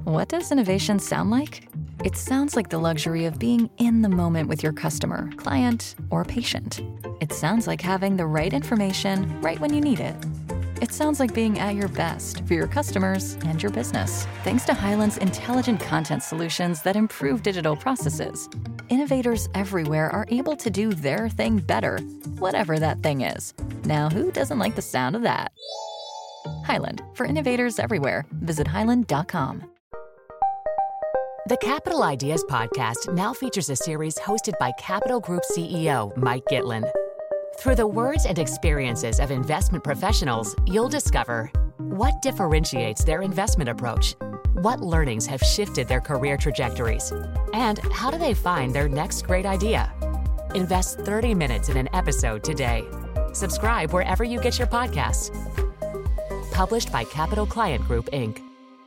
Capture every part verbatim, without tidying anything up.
What does innovation sound like? It sounds like the luxury of being in the moment with your customer, client, or patient. It sounds like having the right information right when you need it. It sounds like being at your best for your customers and your business. Thanks to Hyland's intelligent content solutions that improve digital processes, innovators everywhere are able to do their thing better, whatever that thing is. Now, who doesn't like the sound of that? Hyland, for innovators everywhere. Visit hyland dot com. The Capital Ideas Podcast now features a series hosted by Capital Group C E O Mike Gitlin. Through the words and experiences of investment professionals, you'll discover what differentiates their investment approach, what learnings have shifted their career trajectories, and how do they find their next great idea. Invest thirty minutes in an episode today. Subscribe wherever you get your podcasts. Published by Capital Client Group, Incorporated.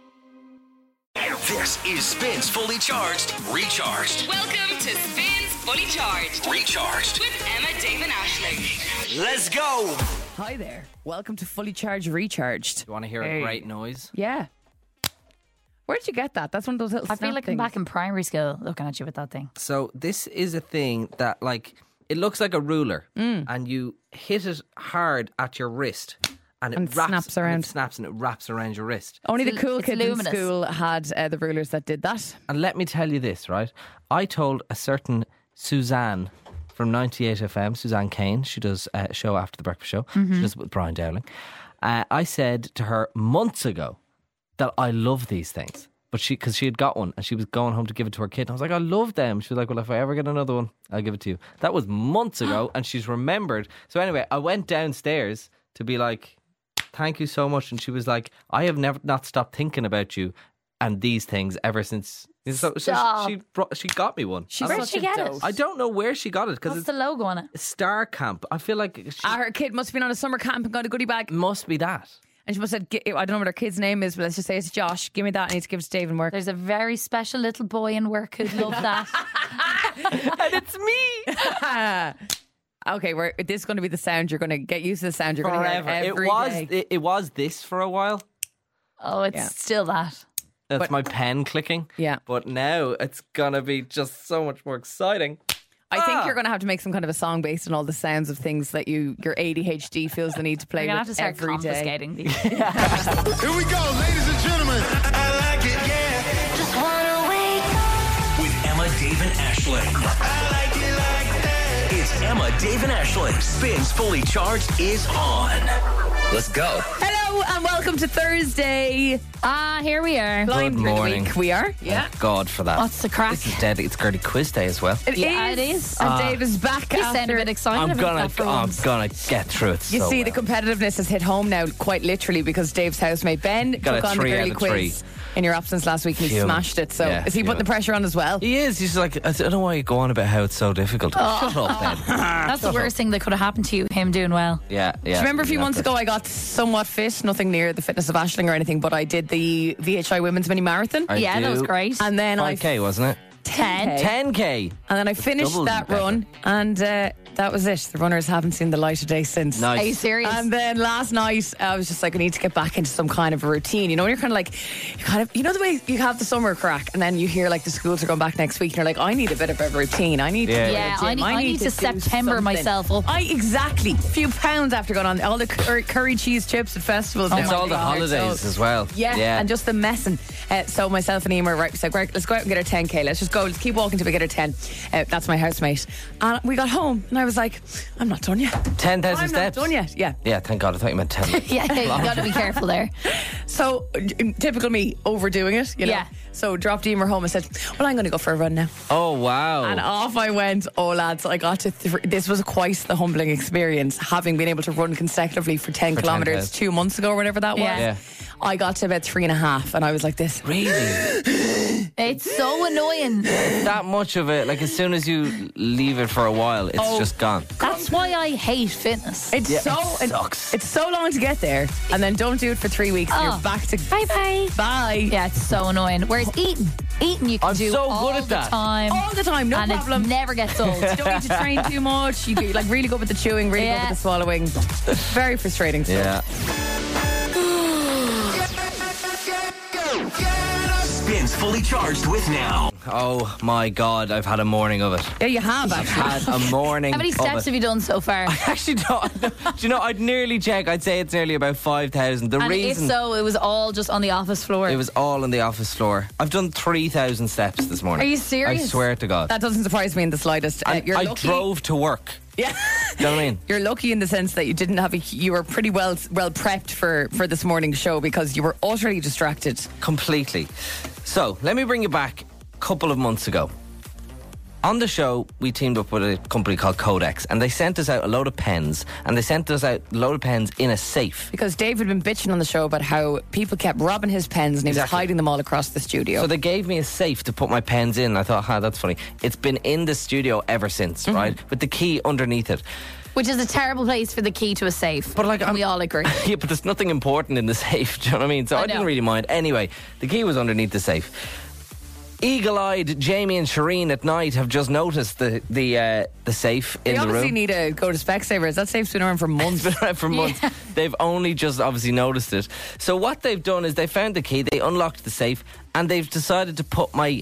This is Spins Fully Charged, Recharged. Welcome to Spins Fully Charged, Recharged with Emma David Ashling. Let's go. Hi there. Welcome to Fully Charged, Recharged. You want to hear Hey. a great noise? Yeah. Where did you get that? That's one of those little I feel snap like I'm things. back in primary school looking at you with that thing. So this is a thing that, like, it looks like a ruler, Mm. and you hit it hard at your wrist, and it And wraps, snaps and around. it snaps, and it wraps around your wrist. Only It's the cool it's kids luminous. in school had uh, the rulers that did that. And let me tell you this, right? I told a certain Suzanne from ninety-eight F M, Suzanne Kane, she does a show after the breakfast show. Mm-hmm. She does it with Brian Dowling. Uh, I said to her months ago that I love these things. But she, because she had got one and she was going home to give it to her kid. And I was like, I love them. She was like, well, if I ever get another one, I'll give it to you. That was months ago and she's remembered. So anyway, I went downstairs to be like, thank you so much. And she was like, I have never not stopped thinking about you and these things ever since. So, so Stop. she, she, brought, she got me one. She's And I Where'd was- she get it? I don't know where she got it because What's it's the logo on it? Star Camp. I feel like she Ah, her kid must have been on a summer camp and got a goodie bag. must be that. And she must have said, "Gi- I don't know what her kid's name is, but let's just say it's Josh. Give me that. I need to give it to Dave and work. There's a very special little boy in work who'd love that. And it's me. Okay, we're, this is going to be the sound. You're going to get used to the sound. You're going to hear Forever. it It every was day. it, it was this for a while. Oh, it's Yeah. still that. That's But- my pen clicking. Yeah. But now it's gonna be just so much more exciting. I think Ah. you're going to have to make some kind of a song based on all the sounds of things that you your A D H D feels the need to play We're with going to have to start every day. confiscating these. Here we go, ladies and gentlemen. I like it, yeah. Just wanna wake up. With Emma, Dave, and Ashling. I like it like that. It's Emma, Dave, and Ashling. Spins Fully Charged is on. Let's go. Hello and welcome to Thursday. Ah, here we are. Flying Good through the morning. week. We are. Yeah. Thank God for that. What's the crack? This is dead. It's Gertie Quiz Day as well. It Yeah, is. it is. And Ah. Dave is back You sound a after. bit excited I'm about gonna, that for I'm once. gonna get through it. You so see, well. the competitiveness has hit home now, quite literally, because Dave's housemate Ben Got took a on the three girly out of quiz three. in your absence last week and he Fuming. smashed it. So Yeah, is he putting the fuming. pressure on as well? He is. He's like, I don't know why you go on about how it's so difficult. Shut up, Ben. That's the worst thing that could have happened to you, him doing well. Yeah, yeah. Do you remember a few months ago I got somewhat fit, nothing near the fitness of Ashling or anything, but I did the V H I Women's Mini Marathon. I yeah, that was do. great. And then I five K, wasn't it? ten. ten K. and then I finished double that better. run and uh, that was it. The runners haven't seen the light of day since. Nice. Are you serious? And then last night, I was just like, I need to get back into some kind of a routine. You know, when you're kind of like, you kind of, you know, the way you have the summer crack, and then you hear like the schools are going back next week, and you're like, I need a bit of a routine. I need Yeah. to, go Yeah, to the I gym. need- I need to do September something. myself up. I exactly a few pounds after going on all the cur- curry cheese chips at festivals. Oh now. It's my all the God. holidays So- as well. Yeah, yeah. and just the messing. Uh, so myself and Emer were right, we said, right, let's go out and get our ten K. Let's just go. Let's keep walking till we get our ten. Uh, that's my housemate. And we got home, and I was like, I'm not done yet. ten thousand I'm steps. not done yet. Yeah. Yeah, thank God. I thought you meant ten. Yeah, you got to be careful there. So uh, typical me overdoing it, you know. Yeah. So dropped Emer home and said, well, I'm going to go for a run now. Oh, wow. And off I went. Oh, lads, I got to. Th- this was quite the humbling experience, having been able to run consecutively for ten For kilometres ten thousand. two months ago or whatever that was. Yeah. Yeah. I got to about three and a half, and I was like this. Really? It's so annoying. That much of it, like as soon as you leave it for a while, it's Oh. just gone. That's why I hate fitness. It's Yeah, so it sucks. It's so long to get there, and then don't do it for three weeks. And Oh. you're back to Bye bye. bye. Yeah, it's so annoying. Whereas eating, eating you can I'm do so all good at the that. time. All the time, no and problem. it never gets old. You don't need to train too much. You get, like really good with the chewing, really Yeah. good with the swallowing. Very frustrating stuff. Yeah. Get us Spins Fully Charged with Now. Oh my God, I've had a morning of it. Yeah, you have actually. Had a morning. How many of steps it. have you done so far? I actually don't. Do you know? I'd nearly check. I'd say it's nearly about five thousand. The And reason if so, it was all just on the office floor. it was all on the office floor. I've done three thousand steps this morning. Are you serious? I swear to God. That doesn't surprise me in the slightest. Uh, And you're I lucky. drove to work. Yeah. Do you know what I mean? You're lucky in the sense that you didn't have a. You were pretty well well prepped for for this morning's show because you were utterly distracted. Completely. So let me bring you back a couple of months ago. On the show, we teamed up with a company called Codex, and they sent us out a load of pens, and they sent us out a load of pens in a safe. Because Dave had been bitching on the show about how people kept robbing his pens and he was Exactly. hiding them all across the studio. So they gave me a safe to put my pens in. I thought, ha, that's funny. It's been in the studio ever since, Mm-hmm. right? With the key underneath it. Which is a terrible place for the key to a safe. But like, and I'm- we all agree. Yeah, but there's nothing important in the safe. Do you know what I mean? So I, I didn't know. really mind. Anyway, the key was underneath the safe. Eagle-eyed Jamie and Shireen at night have just noticed the the uh, the safe in you the obviously room. need to go to Specsavers. That safe's been around for months. It's been around for months. They've only just obviously noticed it. So what they've done is they found the key, they unlocked the safe, and they've decided to put my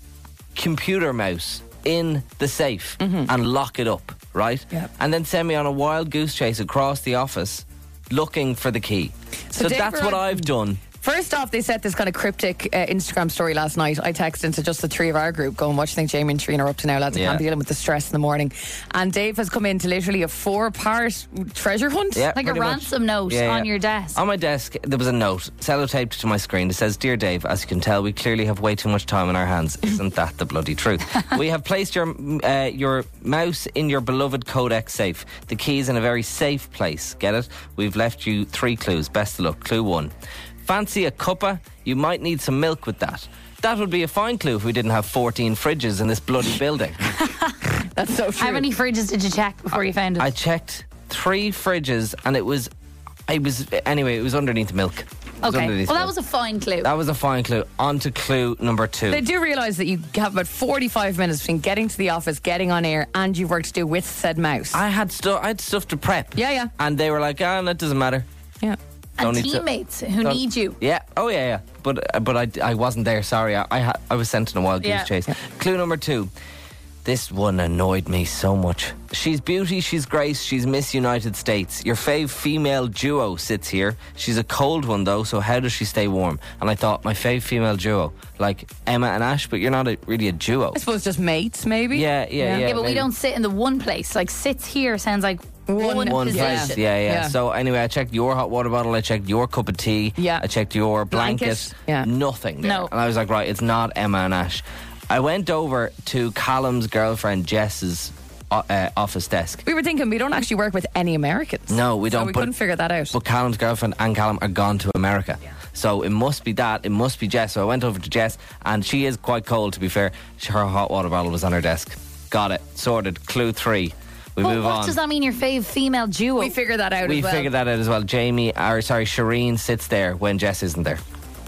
computer mouse in the safe and lock it up, right? Yeah. And then send me on a wild goose chase across the office looking for the key. So So, Dave, that's we're what on- I've done. First off, they set this kind of cryptic uh, Instagram story last night. I texted into just the three of our group going, what do you think Jamie and Trina are up to now, lads? I Yeah. can't be dealing with the stress in the morning. And Dave has come into literally a four-part treasure hunt. Yeah, Like a pretty much. ransom note Yeah, on yeah. your desk. On my desk, there was a note sellotaped to my screen. It says, "Dear Dave, as you can tell, we clearly have way too much time on our hands. Isn't that the bloody truth? We have placed your uh, your mouse in your beloved Codex safe. The key is in a very safe place. Get it? We've left you three clues. Best of luck. Clue one. Fancy a cuppa? You might need some milk with that. That would be a fine clue if we didn't have fourteen fridges in this bloody building." That's so true. How many fridges did you check before you found it? I checked three fridges, and it was, I was anyway. It was underneath milk. It was okay. underneath Well, that milk. was a fine clue. That was a fine clue. On to clue number two. They do realise that you have about forty-five minutes between getting to the office, getting on air, and you've work to do with said mouse. I had stuff. I had stuff to prep. Yeah, yeah. And they were like, "Ah, that doesn't matter." yeah. and don't need to- teammates who Don't- need you. Yeah. Oh yeah, yeah. But uh, but I, I wasn't there. Sorry. I I, ha- I was sent on a wild goose Yeah. chase. Clue number two. This one annoyed me so much. She's beauty, she's grace, she's Miss United States. Your fave female duo sits here. She's a cold one though, so how does she stay warm? And I thought, my fave female duo, like Emma and Ash, but you're not a, really a duo. I suppose just mates, maybe. Yeah, yeah, yeah. Yeah, but we maybe. don't sit in the one place. Like, sits here sounds like one, One position. place, yeah, yeah, Yeah. So anyway, I checked your hot water bottle, I checked your cup of tea, Yeah. I checked your blanket, Blanket, yeah. nothing there. No. And I was like, right, it's not Emma and Ash. I went over to Callum's girlfriend Jess's uh, uh, office desk. We were thinking we don't actually work with any Americans. No, we So don't. we but, couldn't figure that out. But Callum's girlfriend and Callum are gone to America. So it must be that. It must be Jess. So I went over to Jess, and she is quite cold, to be fair. Her hot water bottle was on her desk. Got it. Sorted. Clue three. We But move what on. does that mean, your fave female duo? we figured that out we as well. figured that out as well. Jamie, or sorry, Shireen sits there when Jess isn't there.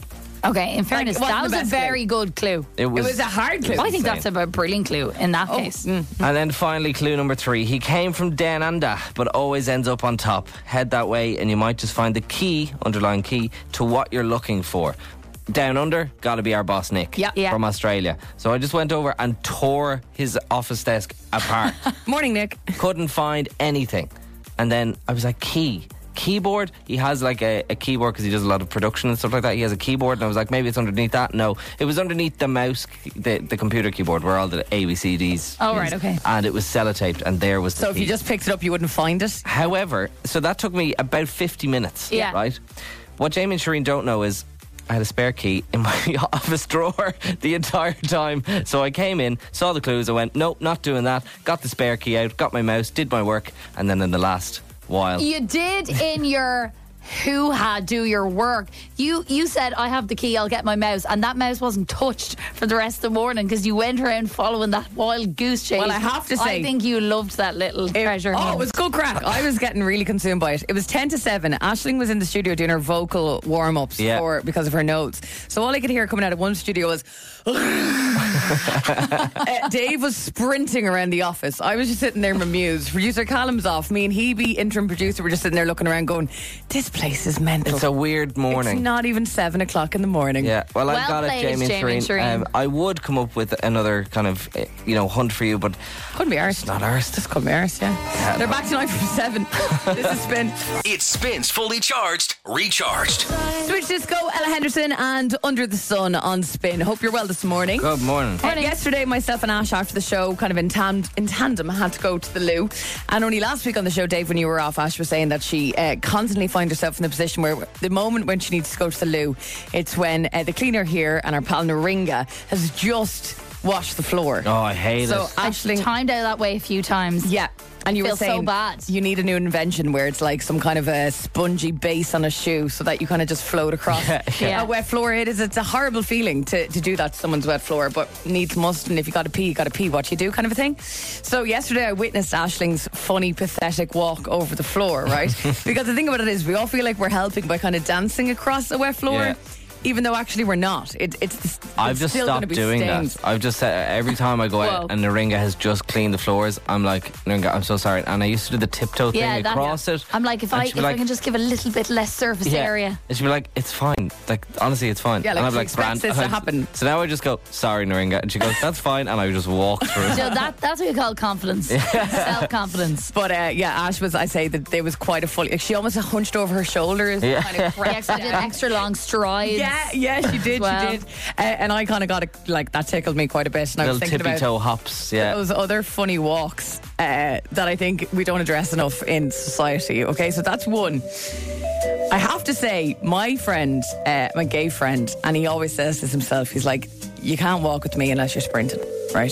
Okay, in fairness, it wasn't that the was a best very good clue. It It was, was a hard clue. I think insane. that's a brilliant clue in that case. mm. And then finally, clue number three. He came from Down Under, but always ends up on top. Head that way, and you might just find the key, underlying key, to what you're looking for. Down Under, gotta be our boss Nick Yeah. Yeah. from Australia. So I just went over and tore his office desk apart. Morning, Nick. Couldn't find anything. And then I was like, key. Keyboard, he has like a, a keyboard because he does a lot of production and stuff like that. He has a keyboard, and I was like, maybe it's underneath that. No, it was underneath the mouse, the, the computer keyboard where all the A B C Ds. Oh, is. right, okay. And it was sellotaped, and there was the So if key. you just picked it up, you wouldn't find it. However, so that took me about fifty minutes. Yeah. Right. What Jamie and Shireen don't know is I had a spare key in my office drawer the entire time. So I came in, saw the clues, I went, nope, not doing that. Got the spare key out, got my mouse, did my work, and then in the last while. You did in your hoo-ha do your work. You you said, I have the key, I'll get my mouse, and that mouse wasn't touched for the rest of the morning because you went around following that wild goose chase. Well, I have to say- I think you loved that little treasure. Oh, hunt. it was good crack. I was getting really consumed by it. It was ten to seven. Aisling was in the studio doing her vocal warm ups Yeah. for because of her notes. So all I could hear coming out of one studio was uh, Dave was sprinting around the office. I was just sitting there, amused. Producer Callum's off. Me and Hebe, interim producer, were just sitting there looking around, going, "This place is mental." It's a weird morning. It's not even seven o'clock in the morning. Yeah, well, I've Well got it, played, Jamie and Jamie and Shireen. Shireen. Um, I would come up with another kind of, uh, you know, hunt for you, but Couldn't be ours. it's not ours. Just couldn't be ours, yeah. They're back tonight from seven. This is Spin. It spins fully charged, recharged. Switch Disco, Ella Henderson, and Under the Sun on Spin. Hope you're well this morning. Good morning. Uh, yesterday, myself and Ash, after the show, kind of in, tam- in tandem, had to go to the loo. And only last week on the show, Dave, when you were off, Ash was saying that she uh, constantly finds herself in the position where the moment when she needs to go to the loo, it's when uh, the cleaner here and our pal Naringa has just washed the floor. Oh, I hate So it. Aisling, Timed out that way a few times. yeah. And you Feel were saying so bad. you need a new invention where it's like some kind of a spongy base on a shoe so that you kind of just float across Yeah. a wet floor. It is, it's a horrible feeling to, to do that to someone's wet floor, but needs must, and if you got to pee, you got to pee. What you do, kind of a thing. So yesterday I witnessed Aisling's funny, pathetic walk over the floor, right? Because the thing about it is, we all feel like we're helping by kind of dancing across a wet floor. Yeah. Even though actually we're not. It, it's it's I've just still gonna stopped be doing stained. that. I've just said every time I go Whoa. out and Naringa has just cleaned the floors, I'm like, Naringa, I'm so sorry. And I used to do the tiptoe Yeah, thing that- across it. I'm like, if and I she'd if be like, I can just give a little bit less surface yeah. area. And she'd be like, it's fine. Like, honestly, it's fine. Yeah, like, and I'm she like, expects "Grand." this to And I- happen. So now I just go, sorry, Naringa. And she goes, that's fine. And I just walk through. So that that's what you call confidence, self confidence. But uh, yeah, Ash was, I say that there was quite a funny, like she almost hunched over her shoulders. Yeah. Kind of Yeah, 'cause I did extra long strides. Yeah, yeah, she did, Well. she did. Uh, and I kind of got a, like, that tickled me quite a bit. And I was Little thinking tippy about toe hops. Yeah. those other funny walks uh, that I think we don't address enough in society. Okay, so that's one. I have to say, my friend, uh, my gay friend, and he always says this himself, he's like, you can't walk with me unless you're sprinting, right?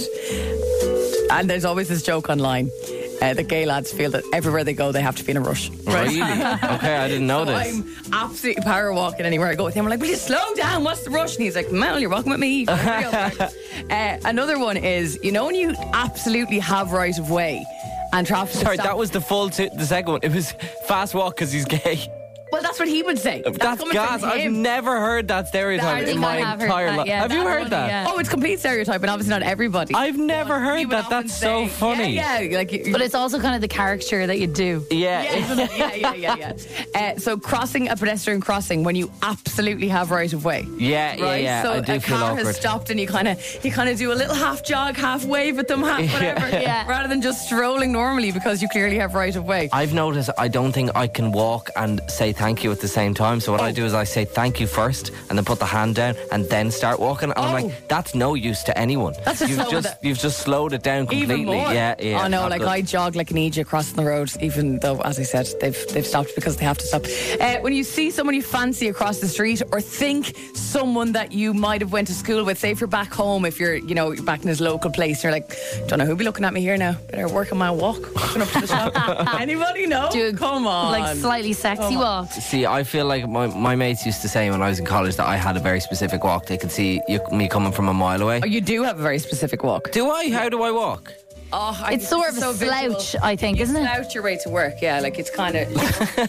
And there's always this joke online. Uh, the gay lads feel that everywhere they go, they have to be in a rush. Right? Really? Okay, I didn't know So this. I'm absolutely power walking anywhere I go with him. I'm like, will you slow down? What's the rush? And he's like, Mel, you're walking with me. uh, another one is, you know, when you absolutely have right of way and traffic. is Sorry, stopped- that was the full, t- the second one. It was fast walk because he's gay. Well, that's what he would say. That's, That's coming gas. from I've him. never heard that I stereotype think in my I have heard entire that, life. yeah, have you that heard one, that? yeah. Oh, it's complete stereotype, and obviously not everybody. I've never He heard would that. often That's so say, funny. Yeah, yeah, like, you- But it's also kind of the caricature that you do. Yeah. yeah, yeah, yeah, yeah, yeah. Uh, so crossing a pedestrian crossing when you absolutely have right of way. Yeah, yeah, Right, yeah. so I do a feel car awkward. has stopped, and you kind of you kind of do a little half jog, half wave at them, half whatever, Yeah. rather than just strolling normally because you clearly have right of way. I've noticed I don't think I can walk and say thank you at the same time. So what I do is I say thank you first and then put the hand down and then start walking. And I'm Oh. like, that's no use to anyone. That's just you've slow just the- you've just slowed it down completely. Even more. Yeah, yeah. Oh no, not like good. I jog like an idiot crossing the road, even though, as I said, they've they've stopped because they have to stop. Uh, when you see someone you fancy across the street, or think someone that you might have went to school with, say if you're back home, if you're you know you're back in his local place, you're like, don't know who'll be looking at me here now. Better work on my walk. Walking up to the shop. Anybody know? Do a- Come on, Like slightly sexy walk. See, I feel like my, my mates used to say when I was in college that I had a very specific walk. They could see you, me coming from a mile away. Oh, you do have a very specific walk. Do I? How do I walk? Oh, I- It's sort of a so visual. slouch, I think, You isn't it? slouch your way to work. Yeah, like it's kind of.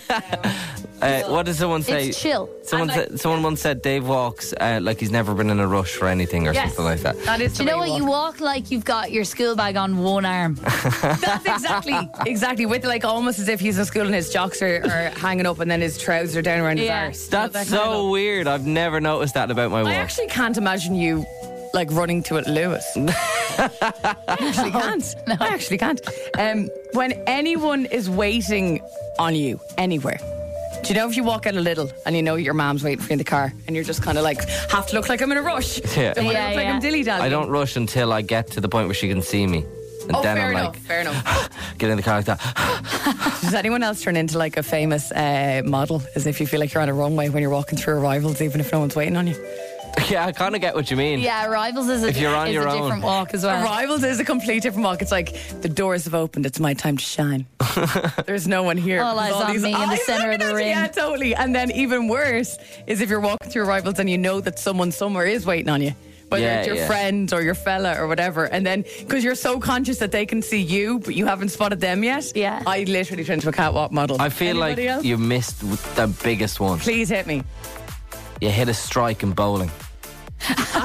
Uh, what does someone say? It's chill. Someone I'm like- said, someone once said Dave walks uh, like he's never been in a rush for anything or Yes, something like that. that is. Do the you know way what? You walk like you've got your school bag on one arm. That's exactly, exactly. With like almost as if he's in school and his jocks are, are hanging up and then his trousers are down around Yeah. his arse. You know, That's that kind of so look. weird. I've never noticed that about my walk. I actually can't imagine you like running to it, Lewis. I actually can't. I actually can't. Um, when anyone is waiting on you anywhere. Do you know if you walk out a little and you know your mom's waiting for you in the car and you're just kind of like, have to look like I'm in a rush. Yeah. Don't want to Yeah, look like yeah. I'm dilly-dallying. I don't rush until I get to the point where she can see me. And Oh, then fair I'm enough, like, fair enough. get in the car like that. Does anyone else turn into like a famous uh, model as if you feel like you're on a runway when you're walking through arrivals even if no one's waiting on you? Yeah, I kind of get what you mean. Yeah, Rivals is a, If you're on is your a own. different walk as well. Arrivals is a complete different walk. It's like the doors have opened. It's my time to shine. There's no one here. All There's eyes on me in the eyes centre of the looking at you. ring. Yeah, totally. And then even worse is if you're walking through Arrivals and you know that someone somewhere is waiting on you. Whether Yeah, it's your yeah. friend or your fella or whatever. And then, because you're so conscious that they can see you, but you haven't spotted them yet. Yeah. I literally turned into a catwalk model. I feel Anybody like else? you missed the biggest one. Please hit me. You hit a strike in bowling.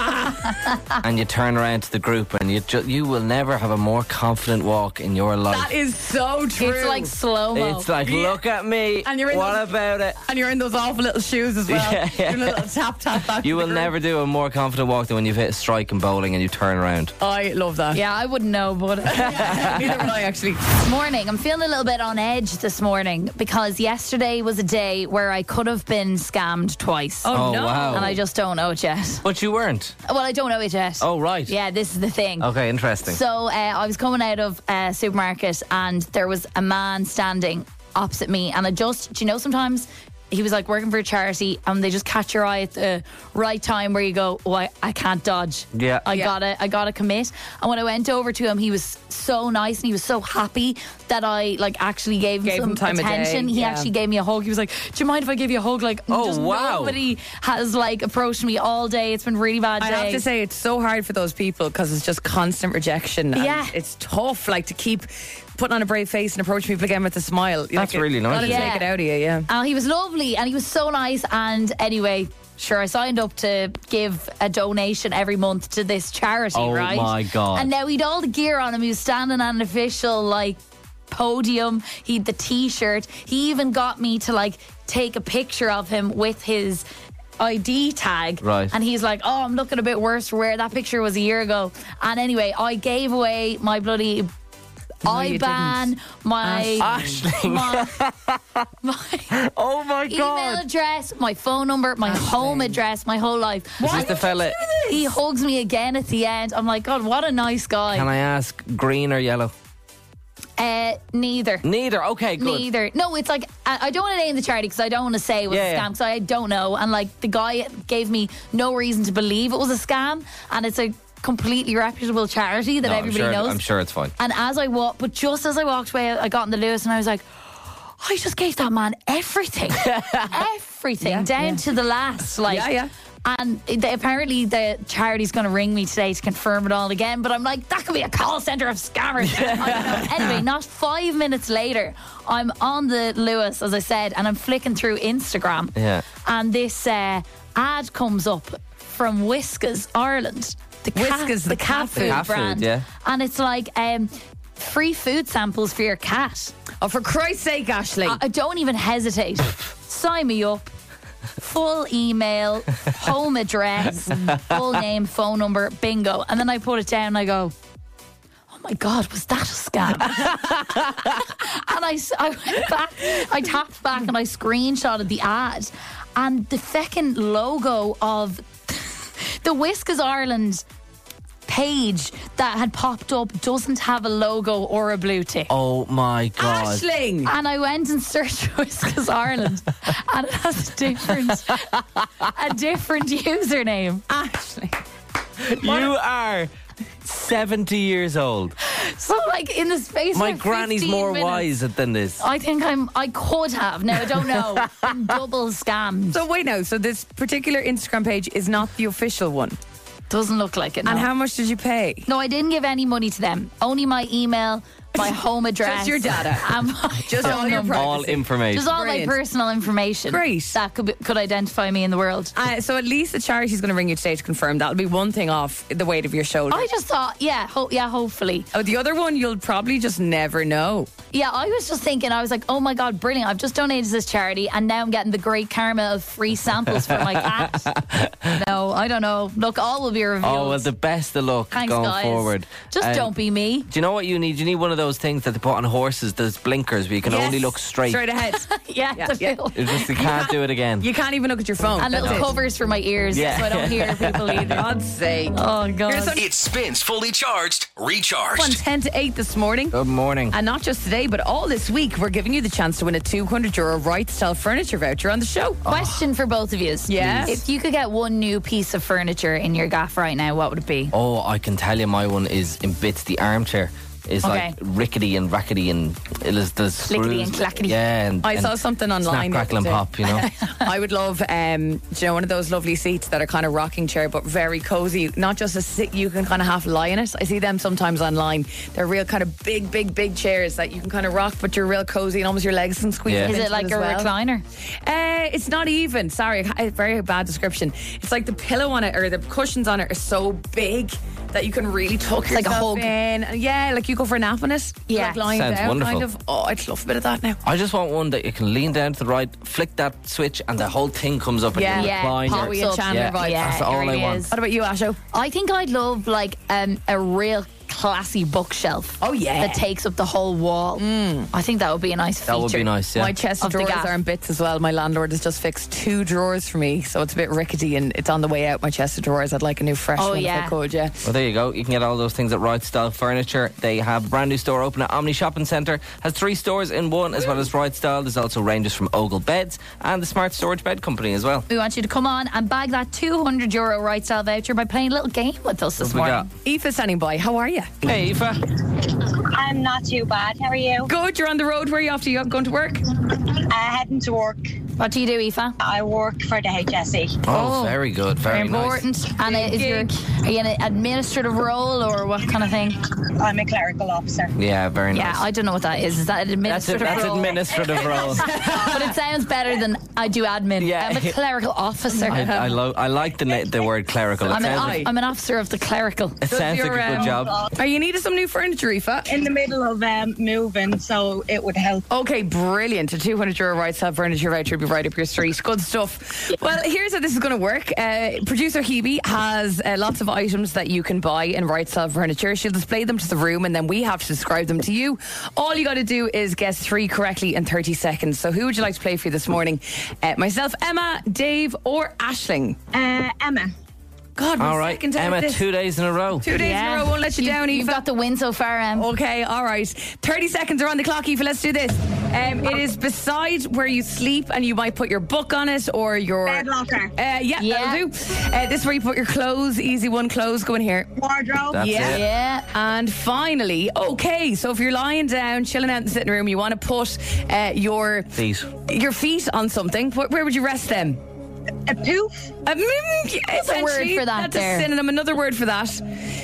and you turn around to the group and you ju- you will never have a more confident walk in your life. That is so true. It's like slow-mo. It's like, Yeah. look at me. And you're in what those- about it? And you're in those awful little shoes as well. Yeah, yeah. Doing a little tap tap back. You to will the group. never do a more confident walk than when you've hit a strike in bowling and you turn around. I love that. Yeah, I wouldn't know, but Neither would I actually. morning. I'm feeling a little bit on edge this morning because yesterday was a day where I could have been scammed twice. Oh, Oh, no. wow. And I just don't know it yet. But you weren't. Well, I don't know it yet. Oh, right. Yeah, this is the thing. Okay, interesting. So uh, I was coming out of a supermarket and there was a man standing opposite me, and I just, do you know, sometimes he was like working for a charity and they just catch your eye at the right time where you go, oh, I, I can't dodge. Yeah. I Yeah. gotta I gotta commit. And when I went over to him, he was so nice and he was so happy that I like actually gave him Gave some him time of day, attention. He yeah. actually gave me a hug. He was like, do you mind if I give you a hug? Like, Oh, just wow. nobody has like approached me all day. It's been a really bad I day. have to say it's so hard for those people because it's just constant rejection. And Yeah. it's tough, like to keep putting on a brave face and approach people again with a smile. You That's like, really nice. Gotta Yeah. take it out of you, yeah. Uh, he was lovely and he was so nice. And anyway, sure, I signed up to give a donation every month to this charity, Oh, right? my God. And now he'd all the gear on him. He was standing on an official, like, podium. He'd the T-shirt. He even got me to, like, take a picture of him with his I D tag. Right. And he's like, oh, I'm looking a bit worse for wear. That picture was a year ago. And anyway, I gave away my bloody you IBAN, my, Aisling. my, my Oh my email God. address, my phone number, my home address, my whole life. Is this the fella? He hugs me again at the end. I'm like, God, what a nice guy. Can I ask, green or yellow? Uh, neither. Neither. Okay, good. Neither. No, it's like, I, I don't want to name the charity because I don't want to say it was Yeah, a yeah. scam because I don't know. And like, the guy gave me no reason to believe it was a scam. And it's a completely reputable charity that No, I'm everybody sure, knows. I'm sure it's fine. And as I walked, but just as I walked away, I got in the Lewis and I was like, I just gave that man everything. everything. Yeah, down yeah. to the last. Like, Yeah, yeah. And they, apparently the charity's going to ring me today to confirm it all again. But I'm like, that could be a call centre of scammers. I don't know. Anyway, not five minutes later, I'm on the Lewis, as I said, and I'm flicking through Instagram. Yeah. And this uh, ad comes up from Whiskas Ireland. The cat, Whiskas, the, the cat cat food food. Cat food, brand. yeah. And it's like um, free food samples for your cat. Oh, for Christ's sake, Aisling. I, I don't even hesitate. Sign me up. Full email, home address, full name, phone number, bingo. And then I put it down and I go, oh my God, was that a scam? And I, s- I went back, I tapped back and I screenshotted the ad. And the feckin' logo of the Whiskas Ireland page that had popped up doesn't have a logo or a blue tick. Oh my God. Aisling. And I went and searched Whiskas Ireland, and it has a different, a different username. Aisling. You are seventy years old. So, like in the space, My of granny's fifteen more minutes, wise than this. I think I'm. I could have. Now I don't know. I'm double scammed. So wait now, so this particular Instagram page is not the official one. Doesn't look like it. No. And how much did you pay? No, I didn't give any money to them. Only my email, my home address, Just your data. and my Just phone all your number. privacy. All information. Just all Brilliant. my personal information. Great. That could be, could identify me in the world. Uh, so at least the charity's going to ring you today to confirm. That'll be one thing off the weight of your shoulder. I just thought, yeah, ho- yeah, hopefully. Oh, the other one, you'll probably just never know. Yeah, I was just thinking, I was like, oh my God, brilliant. I've just donated to this charity and now I'm getting the great karma of free samples for my cat. No, I don't know. Look, all will be revealed. Oh, well, the best of luck Thanks, going guys. forward. Just Um, don't be me. Do you know what you need? You need one of those things that they put on horses, those blinkers where you can Yes. only look straight. Straight ahead. Yeah, Yeah, the yeah. film. It's just you can't do it again. You can't even look at your phone. And little That's it. covers for my ears Yeah. so I don't hear people either. God's sake. Oh, God. Here's some It spins fully charged, recharged. one ten to eight this morning. Good morning. And not just today, but all this week, we're giving you the chance to win a two hundred euro right style furniture voucher on the show. Question for both of you. Yes. If you could get one new piece of furniture in your gaff right now, what would it be? Oh, I can tell you my one is in bits the armchair. is Okay. like rickety and rackety and it is the Lickety and clackety. Yeah, and, I and saw something online. Snap, crackle, and the other pop. You know, day. I would love, um, do you know, one of those lovely seats that are kind of rocking chair, but very cozy. Not just a sit, you can kind of half lie in it. I see them sometimes online. They're real kind of big, big, big chairs that you can kind of rock, but you're real cozy and almost your legs can squeeze. Yeah. into Is it like as a well. recliner? Uh, it's not even. Sorry, a very bad description. It's like the pillow on it or the cushions on it are so big that you can really tuck Like a yourself hug. in. Yeah, like you go for a nap on it. Yeah. like lying Sounds down, wonderful. kind of. Oh, I'd love a bit of that now. I just want one that you can lean down to the right, flick that switch, and the whole thing comes up and Yeah. you Yeah, recline. pops your- Howie and up. Chandler Yeah, vibes. Yeah, that's it all I really want. is. What about you, Asho? I think I'd love like um, a real classy bookshelf. Oh, yeah. That takes up the whole wall. I think that would be a nice feature. That would be nice. Yeah. My chest of Of the drawers gaff. are in bits as well. My landlord has just fixed two drawers for me, so it's a bit rickety and it's on the way out. My chest of drawers. I'd like a new fresh Oh, one if yeah. I could. Yeah. Well, there you go. You can get all those things at Right Style Furniture. They have a brand new store open at Omni Shopping Centre. Has three stores in one, as well as Right Style. There's also ranges from Ogle Beds and the Smart Storage Bed Company as well. We want you to come on and bag that two hundred euro Right Style voucher by playing a little game with us this What we morning. got? Aoife standing by. How are you? Hey, Aoife. I'm not too bad. How are you? Good. You're on the road. Where are you off to? You going to work? Uh, heading to work. What do you do, Aoife? I work for the H S E. Oh, Oh. very good. Very, Very important. And uh, is your, are you in an administrative role or what kind of thing? I'm a clerical officer. nice. Yeah, very Yeah, nice. I don't know what that is. Is that an that's a, administrative that's role? administrative role. But it sounds better than I do admin. Yeah. I'm a clerical officer. I, I, lo- I like the na- the word clerical. It I'm, an, sounds, off- like, I'm an officer of the clerical. it sounds like your, a good um, job. Are you needing some new furniture, Aoife? In the middle of um, moving, so it would help. Okay, brilliant. A two hundred euro Right Style Furniture voucher will be right up your street. Good stuff. Well, here's how this is going to work. Uh, producer Hebe has uh, lots of items that you can buy in Right Style Furniture. She'll display them to the room and then we have to describe them to you. All you got to do is guess three correctly in thirty seconds. So who would you like to play for you this morning? Uh, myself, Emma, Dave or Aisling? Uh, Emma. God, All one right, second out Emma, of this. two days in a row. Two days in a row won't let you You've- down, You've Aoife. got the win so far, Em. Okay, all right. thirty seconds are on the clock, Aoife. Let's do this. Um, it is beside where you sleep, and you might put your book on it or your. Bed locker. Uh, yeah, Yeah. that'll do. Uh, this is where you put your clothes. Easy one, clothes. Go in here. Wardrobe. That's Yeah. it. Yeah. And finally, okay, so if you're lying down, chilling out in the sitting room, you want to put uh, your Feet. your feet on something. Where, where would you rest them? A poof. Um, yeah, What's a word essentially, for that That's there? a synonym. Another word for that.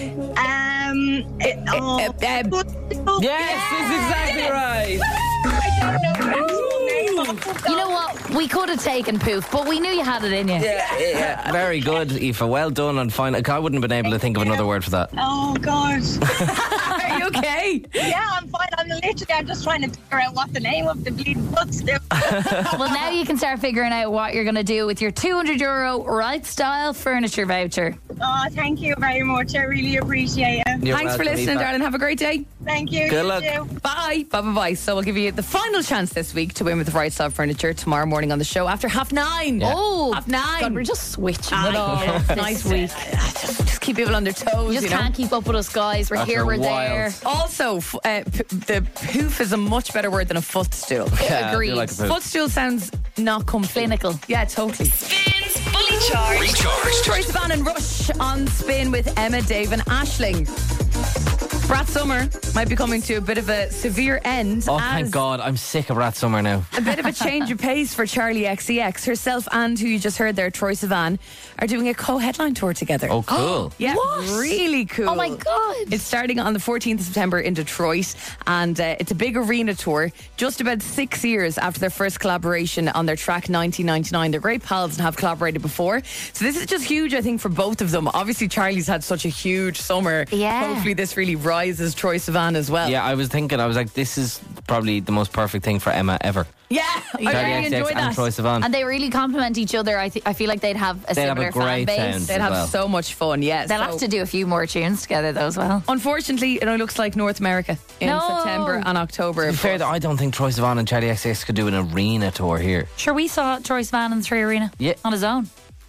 Um. It, oh. Uh, uh, Yes, that's exactly right. I don't know. You know what? We could have taken poof, but we knew you had it in you. Yeah, yeah. Very good, Aoife. Well done on finding. I wouldn't have been able to think of another word for that. Oh God. Are you okay? Yeah, I'm fine. I'm literally. I'm just trying to figure out what the name of the bleeding books do. Well, now you can start figuring out what you're going to do with your two hundred euro Right Style Furniture voucher. Oh, thank you very much. I really appreciate it. You're Thanks for welcome, listening, Aoife. darling. Have a great day. Thank you. Good you luck. too. Bye. Bye bye bye. So we'll give you the final chance this week to win with the Right Style Furniture tomorrow morning on the show after half nine. Oh, Half nine. God, we're just switching Ah, it all yeah. up this Nice week. Just, just keep people on their toes. You just you know? can't keep up with us, guys. We're After here, a we're while. there. Also, f- uh, p- the poof is a much better word than a footstool. Yeah, I do Agreed. like a poof. Footstool sounds not comfy. Clinical. Yeah, totally. Spins Fully Charged. Recharged. Troy Sivan and Rush on Spin with Emma, Dave and Aisling. Brat Summer might be coming to a bit of a severe end. Oh, as thank God. I'm sick of Rat Summer now. A bit of a change of pace for Charlie X C X. Herself and who you just heard there, Troy Sivan, are doing a co-headline tour together. Oh, cool. Yeah, What? really cool. Oh my God. It's starting on the fourteenth of September in Detroit, and uh, it's a big arena tour, just about six years after their first collaboration on their track nineteen ninety-nine. They're great pals and have collaborated before. So this is just huge, I think, for both of them. Obviously, Charlie's had such a huge summer. Yeah. Hopefully this really rises Troy Sivan as well. Yeah, I was thinking, I was like, this is probably the most perfect thing for Emma ever. Yeah, I Charlie really X X enjoy and that. Troy Sivan. And they really complement each other. I, th- I feel like they'd have a They'd have similar a great fan base. sound. They'd as have well. so much fun, yeah. They'll So- have to do a few more tunes together, though, as well. Unfortunately, it only looks like North America in No. September and October. To be fair, but- though, I don't think Troy Sivan and Charlie X X could do an arena tour here. Sure, we saw Troy Sivan in the Three Arena Yeah. on his own.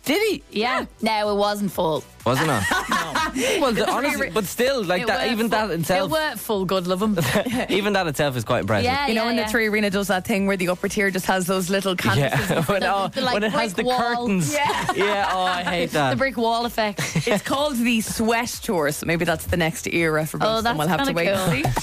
Did he? Yeah. No, it wasn't full. Wasn't it? Well, the, honestly, but still, like It that, weren't even full- that itself, It weren't full good, love 'em. even that itself is quite impressive. Yeah, You know yeah, when yeah. the Three Arena does that thing where the upper tier just has those little canvases? Yeah, when, The- oh, the, like, when it has the brick wall. curtains. Yeah. yeah. Oh, I hate The that. brick wall effect. It's called the Sweat Tour, so maybe that's the next era for both Oh, of them. that's We'll have to kinda wait cool. and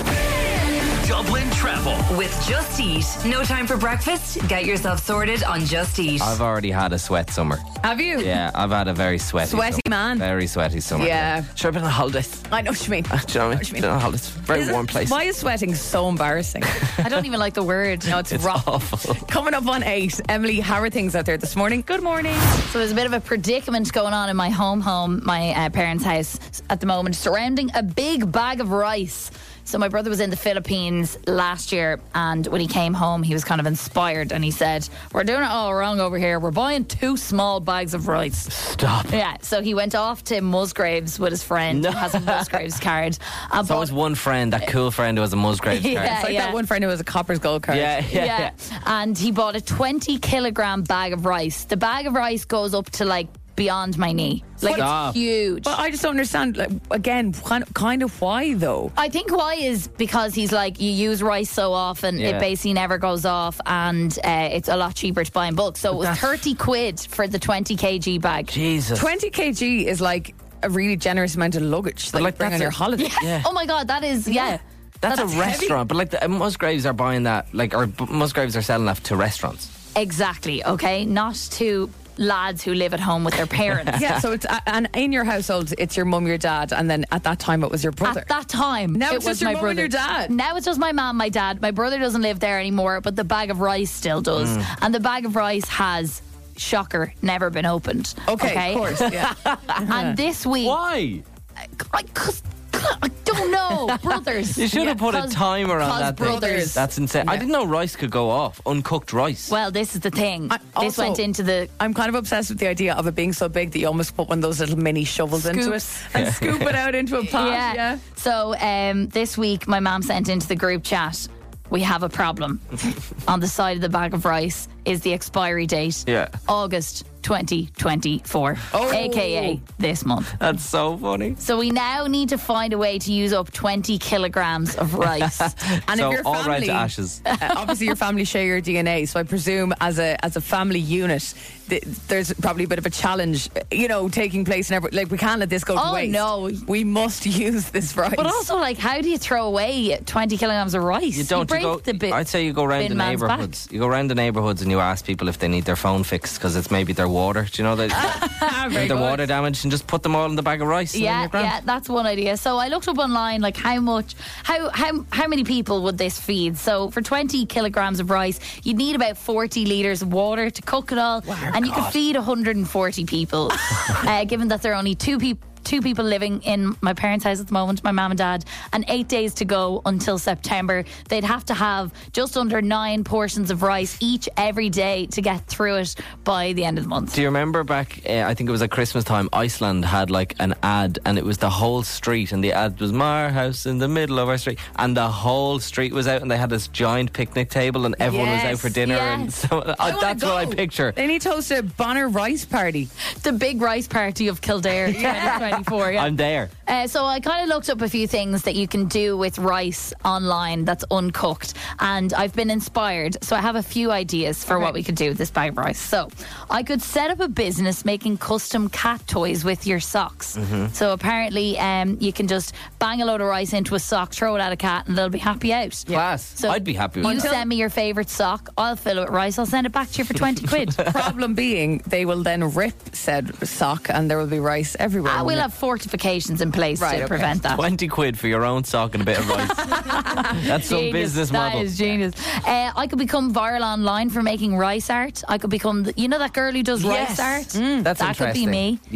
see. Dublin Travel. With Just Eat. No time for breakfast? Get yourself sorted on Just Eat. I've already had a sweat summer. Have you? Yeah, I've had a very sweaty, Sweaty summer. man. Very sweaty summer. Yeah. Sure, I've been on holidays. I know what you mean. Do you know what I mean? what you mean. Been on holidays. Very Is it- warm place. Why is sweating so embarrassing? I don't even like the word. No, it's, It's rough. awful. Coming up on eight, Emily, how are things out there this morning? Good morning. So there's a bit of a predicament going on in my home home, my uh, parents' house at the moment, surrounding a big bag of rice. So my brother was in the Philippines last year, and when he came home, he was kind of inspired, and he said, "We're doing it all wrong over here. We're buying two small bags of rice." Stop. Yeah, so he went off to Musgraves with his friend, No. who has a Musgraves card. And There's always bought- one friend, that cool friend who has a Musgraves card. Yeah. It's like that one friend who has a Copper's Gold card. Yeah, yeah, yeah. yeah. And he bought a twenty kilogram bag of rice. The bag of rice goes up to like beyond my knee. Like Stop. it's huge. But I just don't understand, like, again, kind of, kind of why though? I think why is because he's like, you use rice so often, Yeah. it basically never goes off, and uh, it's a lot cheaper to buy in bulk. So it was thirty quid for the twenty kilogram bag. Jesus. twenty kilograms is like a really generous amount of luggage that like, you bring that's on your a- holiday. Yeah. Oh my God, that is, yeah. That's, That's a restaurant, but like the uh, Musgraves are buying that, like, or B- Musgraves are selling that to restaurants. Exactly, okay? Not to lads who live at home with their parents. Yeah, so it's, uh, and in your household, it's your mum, your dad, and then at that time it was your brother. At that time, Now it it's was just your my mum brother. and your dad. Now it's just my mom, my dad. My brother doesn't live there anymore, but the bag of rice still does. Mm. And the bag of rice has, shocker, never been opened. Okay, of course, yeah. And this week, Why? I, cause, I don't know, brothers. You should have put a Cause- timer on cause that thing. brothers. That's insane. I Yeah. didn't know rice could go off. Uncooked rice. Well, this is the thing. I- this also- went into the I'm kind of obsessed with the idea of it being so big that you almost put one of those little mini shovels into it Scoops. and scoop it out into a pot. yeah. Yeah. So um, this week, my mom sent into the group chat, we have a problem. On the side of the bag of rice is the expiry date. Yeah. August twenty twenty-four, Oh. aka this month. That's so funny. So we now need to find a way to use up twenty kilograms of rice. And so if your all red family, to ashes. uh, obviously your family share your D N A, so I presume as a as a family unit, th- there's probably a bit of a challenge, you know, taking place. And every, like we can't let this go to Oh, waste. no. we must use this rice. But also, like, how do you throw away twenty kilograms of rice? You don't. You, break go. the bit. I'd say you go around bin the man's back. neighbourhoods. You go around the neighbourhoods and you ask people if they need their phone fixed because it's maybe their water. Do you know that Very their good. water damaged, and just put them all in the bag of rice. and then Yeah, you're grand. yeah, that's one idea. So I looked up online, like how much, how how how many people would this feed? So for twenty kilograms of rice, you'd need about forty liters of water to cook it all, and you could feed one hundred forty people. uh, given that there are only two people. Two people living in my parents' house at the moment, my mum and dad, and eight days to go until September. They'd have to have just under nine portions of rice each every day to get through it by the end of the month. Do you remember back, uh, I think it was at Christmas time, Iceland had like an ad and it was the whole street, and the ad was "Mar house in the middle of our street," and the whole street was out and they had this giant picnic table and everyone was out Yes, for dinner. And yes. so, uh, I wanna that's what I go. picture. They need to host a Bonner rice party. The big rice party of Kildare twenty twenty-four. Yeah. I'm there. Uh, so I kind of looked up a few things that you can do with rice online that's uncooked, and I've been inspired. So I have a few ideas for what we could do with this bag of rice. So I could set up a business making custom cat toys with your socks. So apparently um, you can just bang a load of rice into a sock, throw it at a cat, and they'll be happy out. Class. So I'd be happy with You that. send me your favourite sock, I'll fill it with rice, I'll send it back to you for twenty quid. Problem being, they will then rip said sock and there will be rice everywhere. Ah, we'll have fortifications in place Right, to okay. prevent that. twenty quid for your own sock and a bit of rice. That's some Genius. business That model. is genius. Uh, I could become viral online for making rice art. I could become, the, you know, that girl who does Yes. rice art. Mm, that's that could be interesting. me. Yeah.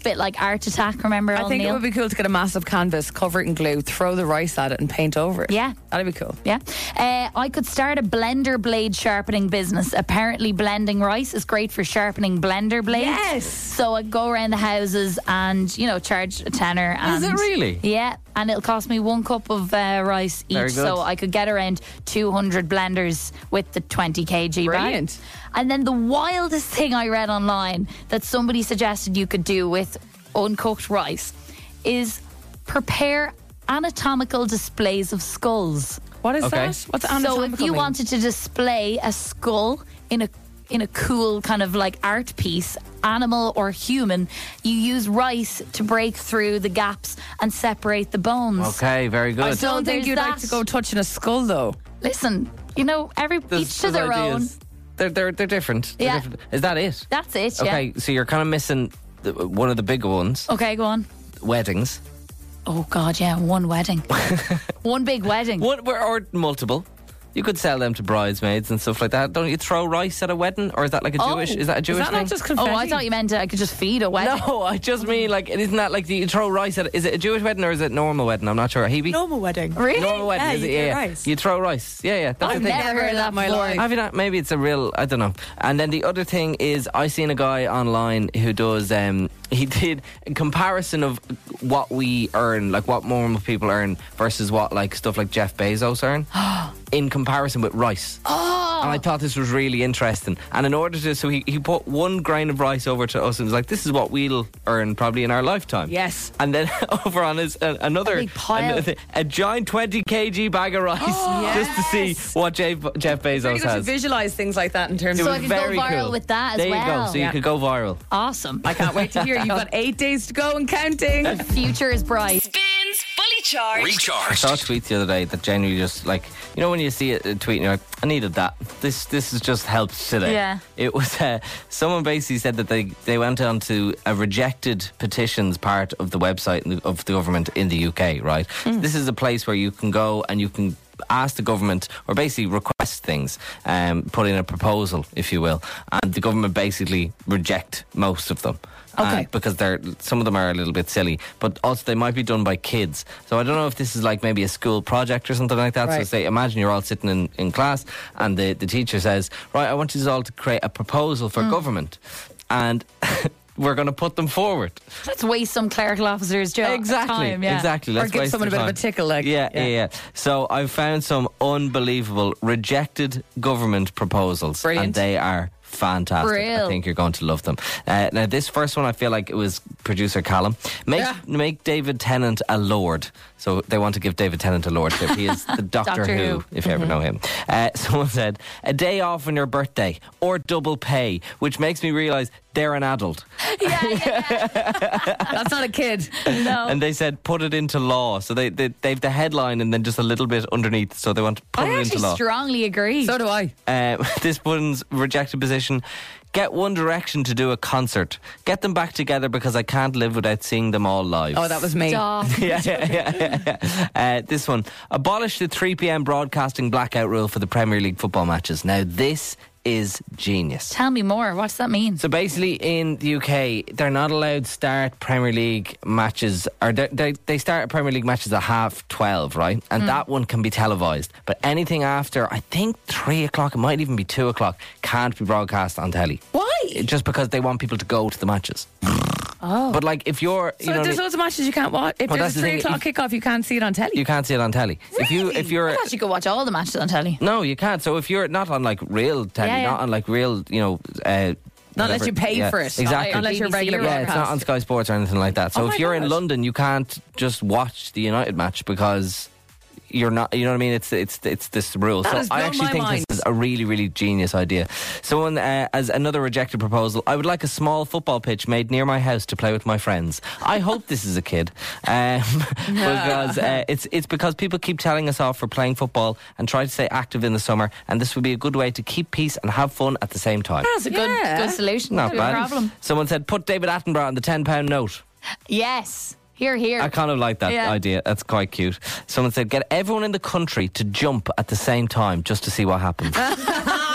bit like Art Attack. Remember? I Al think Neil? it would be cool to get a massive canvas, cover it in glue, throw the rice at it, and paint over it. Yeah. That'd be cool. Yeah. Uh, I could start a blender blade sharpening business. Apparently, blending rice is great for sharpening blender blades. Yes. So I'd go around the houses and, you know, charge a tenner. And, Is it really? Yeah. And it'll cost me one cup of uh, rice each. Very good. So I could get around two hundred blenders with the twenty kilogram bag. Brilliant. And then the wildest thing I read online that somebody suggested you could do with uncooked rice is prepare anatomical displays of skulls. What is Okay. that? What's So anatomical if you mean? wanted to display a skull in a in a cool kind of like art piece, animal or human, you use rice to break through the gaps and separate the bones. Okay, very good. I So don't think there's you'd like that. to go touching a skull, though. Listen, you know, every There's- each to there's their own. ideas. They're, they're, they're different. They're Yeah. different. Is that it? That's it. Yeah. Okay, so you're kind of missing the, one of the bigger ones, Okay, go on. weddings. Oh God, yeah, one wedding, one big wedding. One, or, or multiple. You could sell them to bridesmaids and stuff like that. Don't you throw rice at a wedding? Or is that like a Oh. Jewish? Is that a Is Jewish that thing? not just Oh, confetti? I thought you meant I could just feed a wedding. No, I just mean like, isn't that like, do you throw rice at? Is it a Jewish wedding or is it normal wedding? I'm not sure. Hebe? Normal wedding. Really? Normal wedding. Yeah, is you it? throw yeah, rice. You throw rice. Yeah, yeah. That's I've the thing. never heard that in my life. Have you not? Maybe it's a real. I don't know. And then the other thing is, I seen a guy online who does. Um, he did a comparison of what we earn, like what normal people earn, versus what like stuff like Jeff Bezos earn, in comparison with rice. Oh. And I thought this was really interesting. And in order to, so he, he put one grain of rice over to us and was like, "This is what we'll earn probably in our lifetime." Yes. And then over on his uh, another A big pile. another- a giant twenty kilogram bag of rice just to see what Jeff, Jeff Very Bezos good to has. visualise things like that in terms It So of. was I could go very viral cool. with that as there well. you go. So Yeah. you could go viral. Awesome. I can't wait to hear. You've got eight days to go and counting. Future is bright. Spins Fully Charged. I Recharged. saw a tweet the other day that genuinely just like, you know when you see a, a tweet and you're like, I needed that. This this has just helped today. Yeah. It was uh, someone basically said that they, they went on to a rejected petitions part of the website in the- of the government in the U K, right? So this is a place where you can go and you can ask the government or basically request things, um, put in a proposal, if you will, and the government basically reject most of them. Okay. Uh, because they're some of them are a little bit silly, but also they might be done by kids. So I don't know if this is like maybe a school project or something like that. So Right. say, imagine you're all sitting in, in class, and the, the teacher says, "Right, I want you all to create a proposal for government, and we're going to put them forward." Let's waste some clerical officers' job. Exactly, Time, yeah. exactly. Or Let's give waste someone a their bit of a time. tickle, like, yeah, yeah, yeah. yeah. So I've found some unbelievable rejected government proposals, Brilliant. and they are fantastic. Brill. I think you're going to love them. Uh, now, this first one, I feel like it was producer Callum. Make Yeah. make David Tennant a lord. So they want to give David Tennant a lordship. He is the Doctor, Doctor Who, Who. if you ever know him. Uh, someone said a day off on your birthday or double pay, which makes me realise they're an adult. Yeah, yeah. That's not a kid. No. And they said put it into law. So they, they they've the headline and then just a little bit underneath. So they want to put I it into actually law. strongly agree. So do I. Uh, this one's rejected position. Get One Direction to do a concert. Get them back together because I can't live without seeing them all live. Oh, that was me. Stop. yeah, yeah, yeah, yeah, yeah. Uh, this one. Abolish the three p.m. broadcasting blackout rule for the Premier League football matches. Now, this is genius. Tell me more. What's that mean? So basically, in the U K, they're not allowed to start Premier League matches, or they they, they start Premier League matches at half twelve, right? And Mm. that one can be televised. But anything after, I think three o'clock, it might even be two o'clock, can't be broadcast on telly. Why? Just because they want people to go to the matches. Oh. But like, if you're, you So know, what I there's mean? loads of matches you can't watch. If Well, there's that's a the three thing, o'clock kickoff, you can't see it on telly. you can't see it on telly. If you, if you're, I thought you could watch all the matches on telly. no, you can't. So if you're not on like real telly, Yeah, yeah. not on like real, you know, uh, Not unless whatever- you pay yeah, for it. exactly. Unless you're B B C regular or- Yeah, it's not broadcast. on Sky Sports or anything like that. So Oh if my you're in God. London, you can't just watch the United match because you're not. You know what I mean? It's it's it's this rule. That so has I blown actually my think mind. this is a really really genius idea. Someone uh, as another rejected proposal. I would like a small football pitch made near my house to play with my friends. I hope this is a kid, um, because uh, it's it's because people keep telling us off for playing football and try to stay active in the summer, and this would be a good way to keep peace and have fun at the same time. That's a good, Yeah. good solution. Not No bad. problem. Someone said put David Attenborough on the ten pound note. Yes. Here, here. I kind of like that Yeah. idea. That's quite cute. Someone said, get everyone in the country to jump at the same time just to see what happens.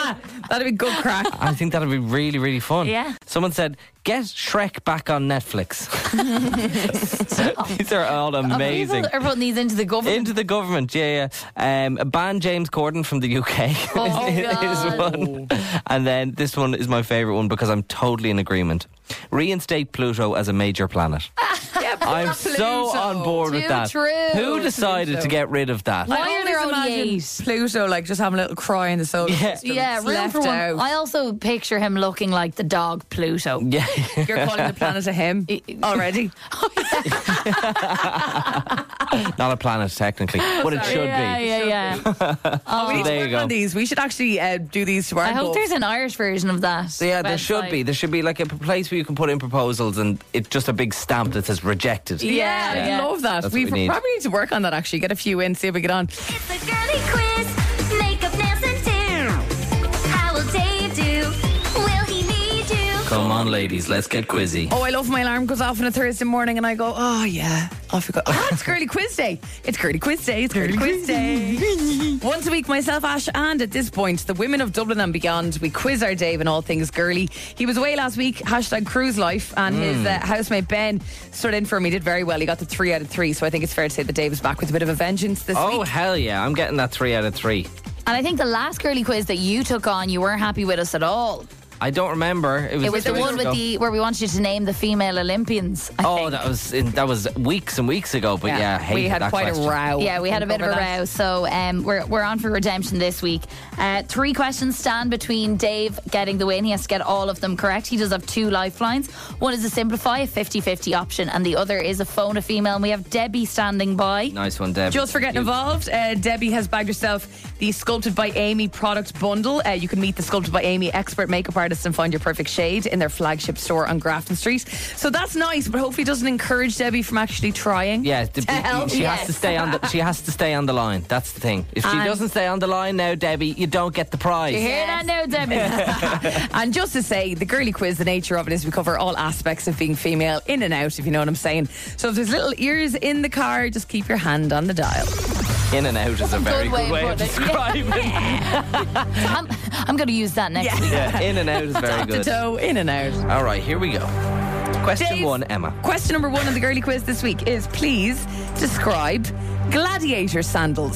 That'd be good crack. I think that'd be really, really fun. Yeah. Someone said, get Shrek back on Netflix. These are all amazing. People are putting these into the government. Into the government, yeah, yeah. Um, ban James Corden from the U K Oh, is, is God. one. And then this one is my favourite one because I'm totally in agreement. Reinstate Pluto as a major planet. Yeah, poor I'm so Pluto. on board with Too that. true. Who decided Pluto. to get rid of that? Why I are there always only imagine eight? Pluto like just having a little cry in the solar Yeah. system. Yeah, It's room left for one. out. I also picture him looking like the dog Pluto. Yeah. You're calling the planet a him already. Not a planet, technically, but it should yeah, be. yeah, yeah. Oh, we need there to you work go. on these. We should actually uh, do these to our I hope goals. there's an Irish version of that. So yeah, there should website. be. There should be like a place where you can put in proposals and it's just a big stamp that says rejected. Yeah, Yeah. I love that. That's we what we need. probably need to work on that actually. Get a few in, see if we get on. It's a girly quiz. Makeup, nails, and tips. How will Dave do? Will he need you? Come on, ladies, let's get quizzy. Oh, I love my alarm goes off on a Thursday morning and I go, oh yeah, off we go. Oh, it's girly quiz day. It's girly quiz day. It's girly quiz day. Once a week, myself, Ash, and at this point, the women of Dublin and beyond, we quiz our Dave in all things girly. He was away last week, hashtag cruise life, and his uh, housemate Ben stood in for him. He did very well. He got the three out of three, so I think it's fair to say that Dave is back with a bit of a vengeance this Oh, week. hell yeah. I'm getting that three out of three. And I think the last girly quiz that you took on, you weren't happy with us at all. I don't remember. It was, It was the two one weeks with ago. the where we wanted you to name the female Olympians. I Oh, think. that was in, that was weeks and weeks ago. But yeah, I we hated had that quite question. a row. Yeah, we had a bit of a Over that. row. So um, we're, we're on for redemption this week. Uh, three questions stand between Dave getting the win. He has to get all of them correct. He does have two lifelines. One is a simplify, a fifty-fifty option, and the other is a phone a female. And we have Debbie standing by. Nice one, Deb. Just for getting involved, uh, Debbie has bagged herself the Sculpted by Amy product bundle. Uh, you can meet the Sculpted by Amy expert makeup artists and find your perfect shade in their flagship store on Grafton Street. So that's nice, but hopefully it doesn't encourage Debbie from actually trying. Yeah, the, help. she Yes. has to stay on the she has to stay on the line. That's the thing. If she And- doesn't stay on the line now, Debbie, you don't get the prize. You hear that now, Debbie? And just to say, the girly quiz, the nature of it is we cover all aspects of being female, in and out, if you know what I'm saying. So if there's little ears in the car, just keep your hand on the dial. In and out is a very good good way way of of putting it. describing. I'm, I'm going to use that next week. Yeah, in and out is very Top to good. toe, in and out. All right, here we go. Question Dave, one, Emma. Question number one on the girly quiz this week is please describe gladiator sandals.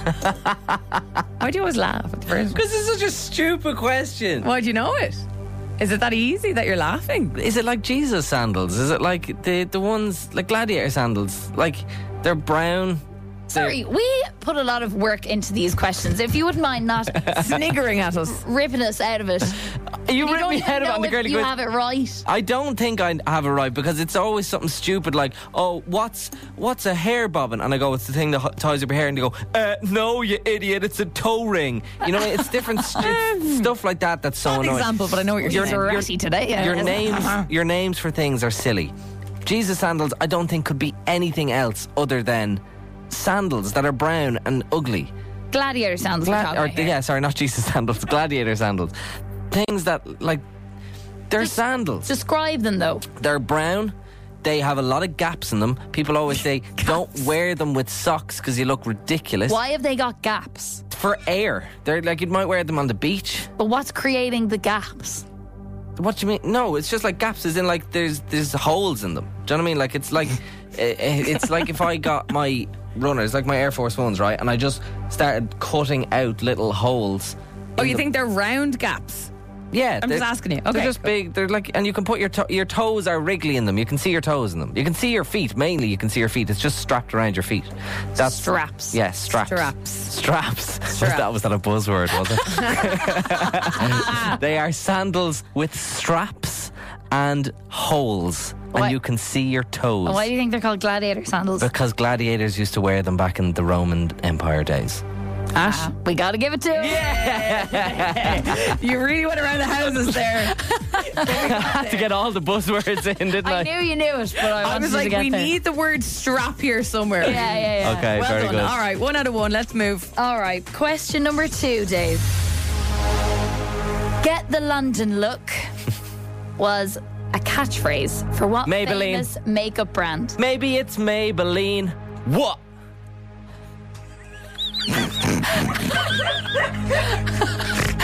Why do you always laugh at the first one? Because it's such a stupid question. Why do you know it? Is it that easy that you're laughing? Is it like Jesus sandals? Is it like the the ones like gladiator sandals? Like they're brown. Sorry, we put a lot of work into these questions. If you wouldn't mind not Sniggering at us. ripping us out of it. You You ripped don't me even out of it know on the if girly you quiz. have it right. I don't think I have it right because it's always something stupid like, oh, what's what's a hair bobbin? And I go, it's the thing that h- ties up your hair. And they go, uh, no, you idiot, it's a toe ring. You know, it's different st- it's stuff like that that's so Not an annoying. example, but I know what you're You're saying. ratty today. yeah. Your names, your names for things are silly. Jesus sandals, I don't think could be anything else other than sandals that are brown and ugly. Gladiator sandals. we're Gla- talking or, about here. yeah, sorry, not Jesus sandals, gladiator sandals. Things that like they're sandals. Describe them though. They're brown. They have a lot of gaps in them. People always say, don't wear them with socks because you look ridiculous. Why have they got gaps? For air. They're like, you might wear them on the beach. But what's creating the gaps? What do you mean? No, it's just like gaps, as in like there's there's holes in them. Do you know what I mean? Like it's like eh, eh, it's like if I got my runners, like my Air Force Ones, right, and I just started cutting out little holes. Oh, in you them. think they're round gaps? Yeah, I'm they're- just asking you. Okay, they're just cool. big. They're like, and you can put your to- your toes are wriggly in them. You can see your toes in them. You can see your feet. Mainly, you can see your feet. It's just strapped around your feet. That's Straps. Yeah, straps. Straps. Straps. Was that was that a buzzword? Was it? They are sandals with straps and holes, Why- and you can see your toes. Why do you think they're called gladiator sandals? Because gladiators used to wear them back in the Roman Empire days. Ash, Ah, we got to give it to him. you really went around the houses there. I had to get all the buzzwords in, didn't I? I knew you knew it, but I, I wanted was you like, to get we there. need the word strap here somewhere. Yeah, yeah, yeah. Okay, Well very done. good. All right, one out of one. Let's move. All right, question number two, Dave. Get the London look was a catchphrase for what Maybelline. famous makeup brand? Maybe it's Maybelline. What?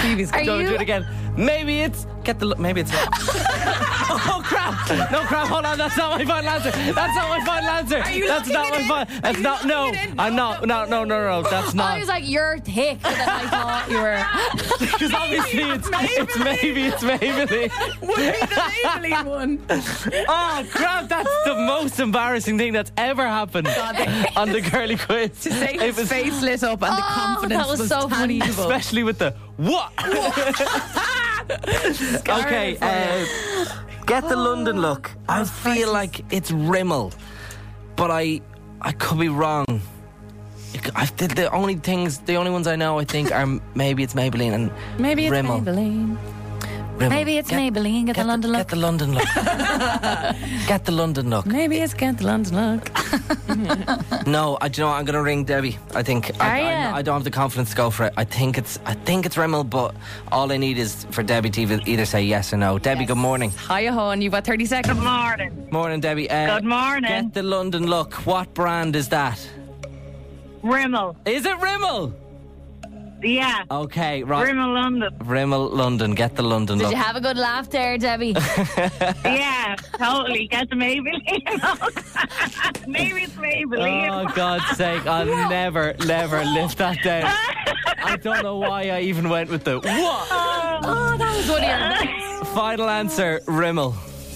Phoebe's Are Go you? do it again. Maybe it's get the. Maybe it's. Oh crap! No crap! Hold on. That's not my final answer. That's not my final answer. Are you That's locking not it my in? final. Are That's you not. No, locking it in? I'm not. No, no, no, no. That's not. I was like, you're thick. And then I thought you were. Because obviously it's it's maybe it's Maybelline. Would be the Maybelline one. Oh crap! That's the most embarrassing thing that's ever happened on the girly quiz. To say It his was- face lit up and the Oh, confidence that was so funny. tangible. especially with the what? Okay, uh, get the London look. I feel like it's Rimmel, but I I could be wrong. I, the, the only things, the only ones I know, I think, are maybe it's Maybelline and Maybe it's Rimmel. Maybelline. Rimmel. Maybe it's Get- Maybelline. Get, Get the London look. Get the London look. Get the London look. Maybe it's Get the London look. No, I, do you know what? I'm going to ring Debbie. I think I, Are I, ya? I don't have the confidence to go for it. I think it's I think it's Rimmel, but all I need is for Debbie to either- either say yes or no. Debbie, good morning. Hiya, hon. You've got thirty seconds. Good morning. Morning, Debbie. Uh, Good morning. Get the London look. What brand is that? Rimmel. Is it Rimmel? Yeah. Okay, right. Rimmel London. Rimmel London. Get the London Did look. you have a good laugh there, Debbie? Yeah, totally. Get the Maybelline. Maybe it's Maybelline. Oh, God's sake. I'll never, never lift that down. I don't know why I even went with the what. Oh, that was one of your best. Final answer, Rimmel.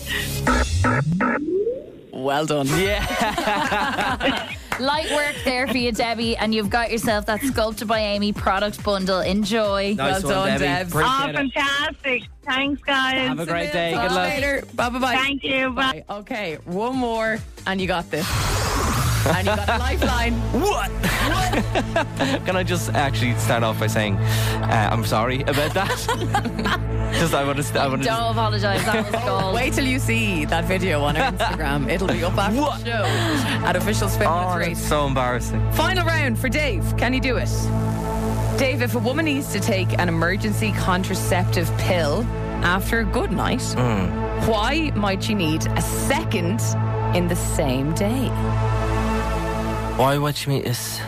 Well done. Yeah. Light work there for you, Debbie, and you've got yourself that Sculpted by Amy product bundle. Enjoy. Nice Well one, done, Debbie. Debs. Oh, Appreciate it. fantastic. Thanks, guys. Have a great day. Talk Good luck. later. Bye bye bye. Thank you. Bye. Bye. Okay, one more, and you got this. And you got a lifeline. What? Can I just actually start off by saying uh, I'm sorry about that? Just I want to. St- I want to. Don't apologise. That was gold. Wait till you see that video on our Instagram. It'll be up after What? the show at Official Spin Oh, With that's Race. so embarrassing. Final round for Dave. Can you do it? Dave, if a woman needs to take an emergency contraceptive pill after a good night, why might she need a second in the same day? Why would you mean is?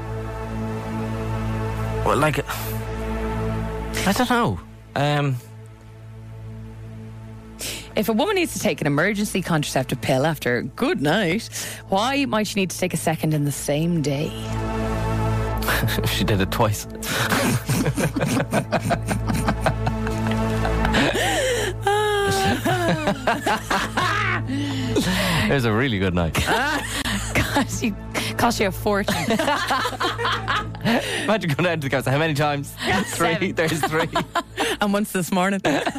Well, like, I don't know. Um, If a woman needs to take an emergency contraceptive pill after a good night, why might she need to take a second in the same day? she did it twice. It was a really good night. Cost you, cost you a fortune. Imagine going down to the couch. How many times? Three. Seven. There's three. And once this morning.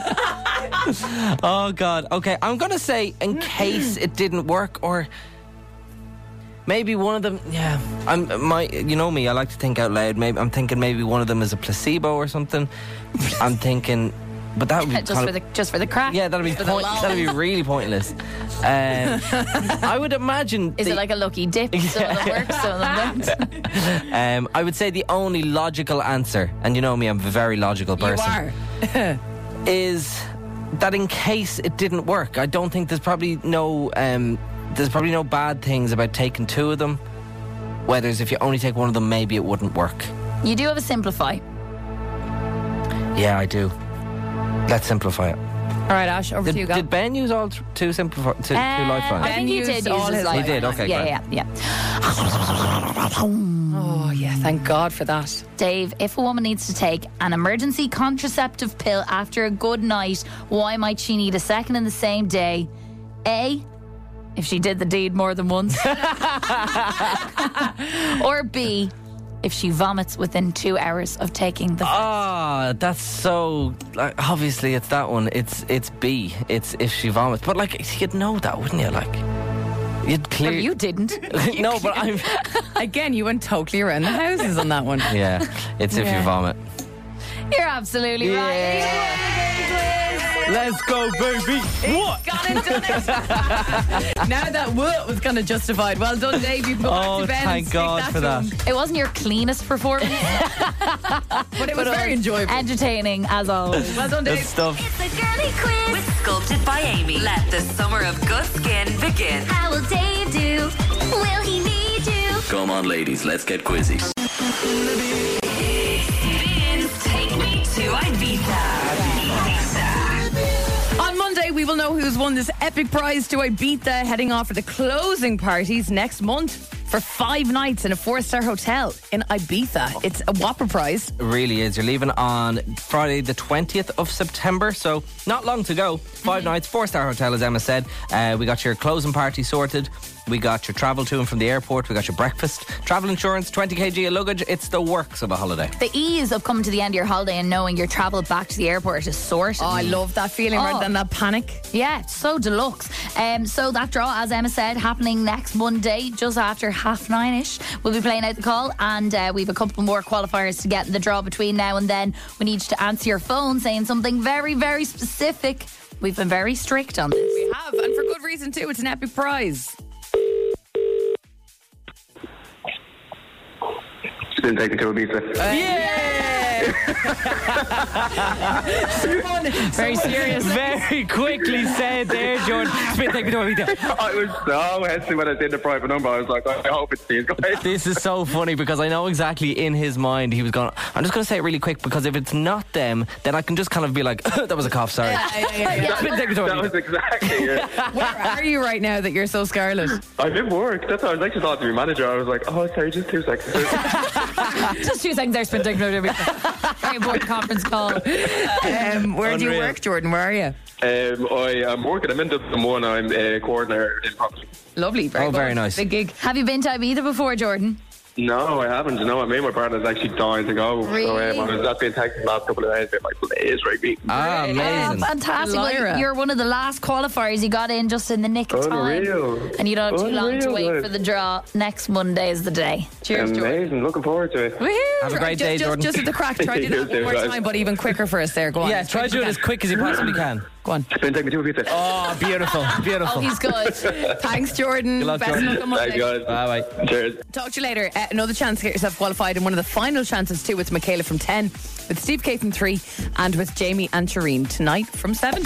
Oh God. Okay, I'm gonna say in case it didn't work, or maybe one of them. Yeah, I'm my. You know me. I like to think out loud. Maybe I'm thinking maybe one of them is a placebo or something. I'm thinking, but that would be just kind for of- the just for the crack. Yeah, that'd be Just for the point, lol. that'd be really pointless. Um, I would imagine. Is the- it like a lucky dip? Some of them work, some of them don't. Um, I would say the only logical answer, and you know me, I'm a very logical You person. are. Is that in case it didn't work? I don't think there's probably no um, there's probably no bad things about taking two of them. Whereas if you only take one of them, maybe it wouldn't work. You do have a Simplify. Yeah, I do. Let's simplify it. All right, Ash, over Did, to you. Go. did Ben use all th- two simplify two, two Uh, lifelines? I think he used did all use his his lifeline. He did, okay, Yeah, great. yeah, yeah. Oh, yeah, thank God for that. Dave, if a woman needs to take an emergency contraceptive pill after a good night, why might she need a second in the same day? A, if she did the deed more than once. Or B, if she vomits within two hours of taking the Ah, that's so. Like, obviously, it's that one. It's it's B. It's if she vomits. But like, you'd know that, wouldn't you? Like, you'd clear. Well, you didn't. No, but I'm. Again, you went totally around the houses on that one. Yeah, it's if Yeah. you vomit. You're absolutely right. Let's go, baby. What? Gone and done it. Now that what was kind of justified. Well done, Dave. You can go back Oh, to Ben and thank stick God that for to that. him. It wasn't your cleanest performance, But it was very enjoyable. entertaining as always. Well done, Good Dave. stuff. It's a girly quiz. With Sculpted by Amy. Let the summer of good skin begin. How will Dave do? Will he need you? Come on, ladies, let's get quizzy. Spins Take Me to Ibiza. On Monday, we will know who's won this epic prize to Ibiza, heading off for the closing parties next month for five nights in a four-star hotel in Ibiza. It's a whopper prize. It really is. You're leaving on Friday the twentieth of September, so not long to go. Five nights, four-star hotel, as Emma said. Uh, we got your closing party sorted. We got your travel to and from the airport. We got your breakfast, travel insurance, twenty kilograms of luggage. It's the works of a holiday. The ease of coming to the end of your holiday and knowing your travel back to the airport is sorted. Oh, I love that feeling Oh. rather than that panic. Yeah, it's so deluxe. Um, so that draw, as Emma said, happening next Monday, just after half nine-ish. We'll be playing out the call, and uh, we have a couple more qualifiers to get in the draw between now and then. We need you to answer your phone saying something very, very specific. We've been very strict on this. We have, and for good reason too. It's an epic prize. Spin Take Me to Ibiza. Very serious. Very quickly said there, Jordan. Spin Take Me to Ibiza. I was so hesitant when I did the private number. I was like, I hope it's these guys. This is so funny because I know exactly in his mind he was going, I'm just going to say it really quick because if it's not them, then I can just kind of be like, that was a cough, sorry. Yeah, yeah, yeah, yeah. Spin Take Me to That Ibiza. was exactly it. Where are you right now that you're so scarlet? I'm in work. That's how I was actually talking to my manager. I was like, oh, sorry, just two seconds. Just two seconds there, spin take note of it. Very important conference call. Um, where do you Unreal. work, Jordan? Where are you? Um, I, I'm working. I'm in Dublin one. I'm a coordinator in property. Lovely. Very Oh, good. very nice. Big gig. Have you been to Ibiza before, Jordan? No, I haven't. You know, I mean, my partner's actually dying to go. Really? So um, I was at being texting the last couple of days. Been like, please, right, beat. Ah, Oh, amazing. fantastic. Lyra. Well, you're one of the last qualifiers. You got in just in the nick of time. Unreal. And you don't have too long to Unreal, wait guys. for the draw. Next Monday is the day. Cheers, Jordan. Amazing. Looking forward to it. Woohoo. Have a great just, day, just, Jordan. Just at the crack. Try to do that You one more too, guys. time, but even quicker for us there. Go on. Yeah, try to do it as quick as you possibly can. Go on. Spin Take Me to Ibiza. Oh, beautiful, beautiful. Oh, he's good. Thanks, Jordan. Good luck, Best Jordan. luck on Thank Monday. you, guys. Bye bye. Cheers. Talk to you later. Uh, another chance to get yourself qualified, and one of the final chances too with Michaela from ten, with Steve K from three, and with Jamie and Shireen tonight from seven.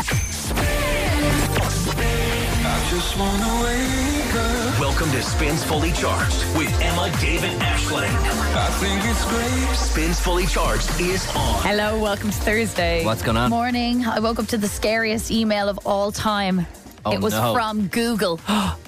Welcome to Spins Fully Charged with Emma, David, Ashling. I think it's great. Spins Fully Charged is on. Hello, welcome to Thursday. What's going on? Morning. I woke up to the scariest email of all time. Oh, it was no. from Google.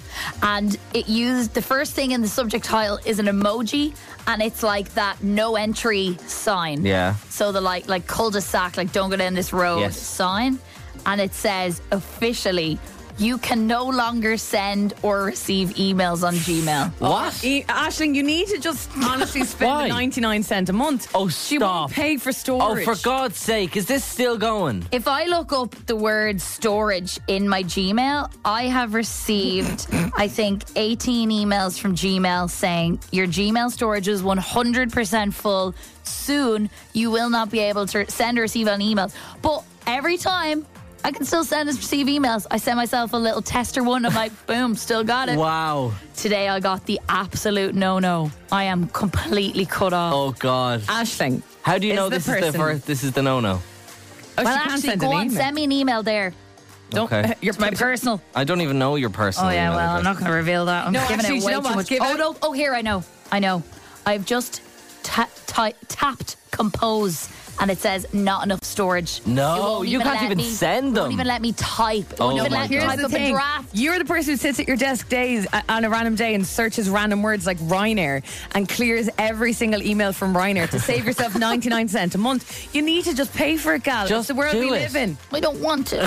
And it used, the first thing in the subject title is an emoji, and it's like that no entry sign. Yeah. So the like like cul-de-sac, like don't go down this road Yes. sign. And it says officially, you can no longer send or receive emails on Gmail. What? E- Aisling, you need to just honestly spend Why? ninety-nine cents a month. Oh, She stop. won't pay for Oh, storage. for God's sake, is this still going? If I look up the word storage in my Gmail, I have received, I think, eighteen emails from Gmail saying your Gmail storage is one hundred percent full. Soon, you will not be able to send or receive any emails. But every time, I can still send and receive emails. I send myself a little tester one. I'm like, boom, still got it. Wow. Today, I got the absolute no-no. I am completely cut off. Oh, God. Aisling. How do you is know the this is the person- first? This is the no-no. Oh, well, she can't actually, send go an on, email. send me an email there. Don't, Okay. Your It's my personal. I don't even know your personal. Oh yeah, email well, I'm address. not going to reveal that. I'm No, giving actually, it you way know too what? much. Give oh it- no! Oh, here I know. I know. I've just ta- ta- tapped compose, and it says not enough storage. No, It won't you can't let even me- send It them. won't even let me type. It Oh won't even my let me God. type Here's the up a thing. draft. You're the person who sits at your desk days uh, on a random day and searches random words like Ryanair and clears every single email from Ryanair to save yourself ninety-nine cents a month. You need to just pay for it, gal. Just it's the world do we it. live in. I don't want to.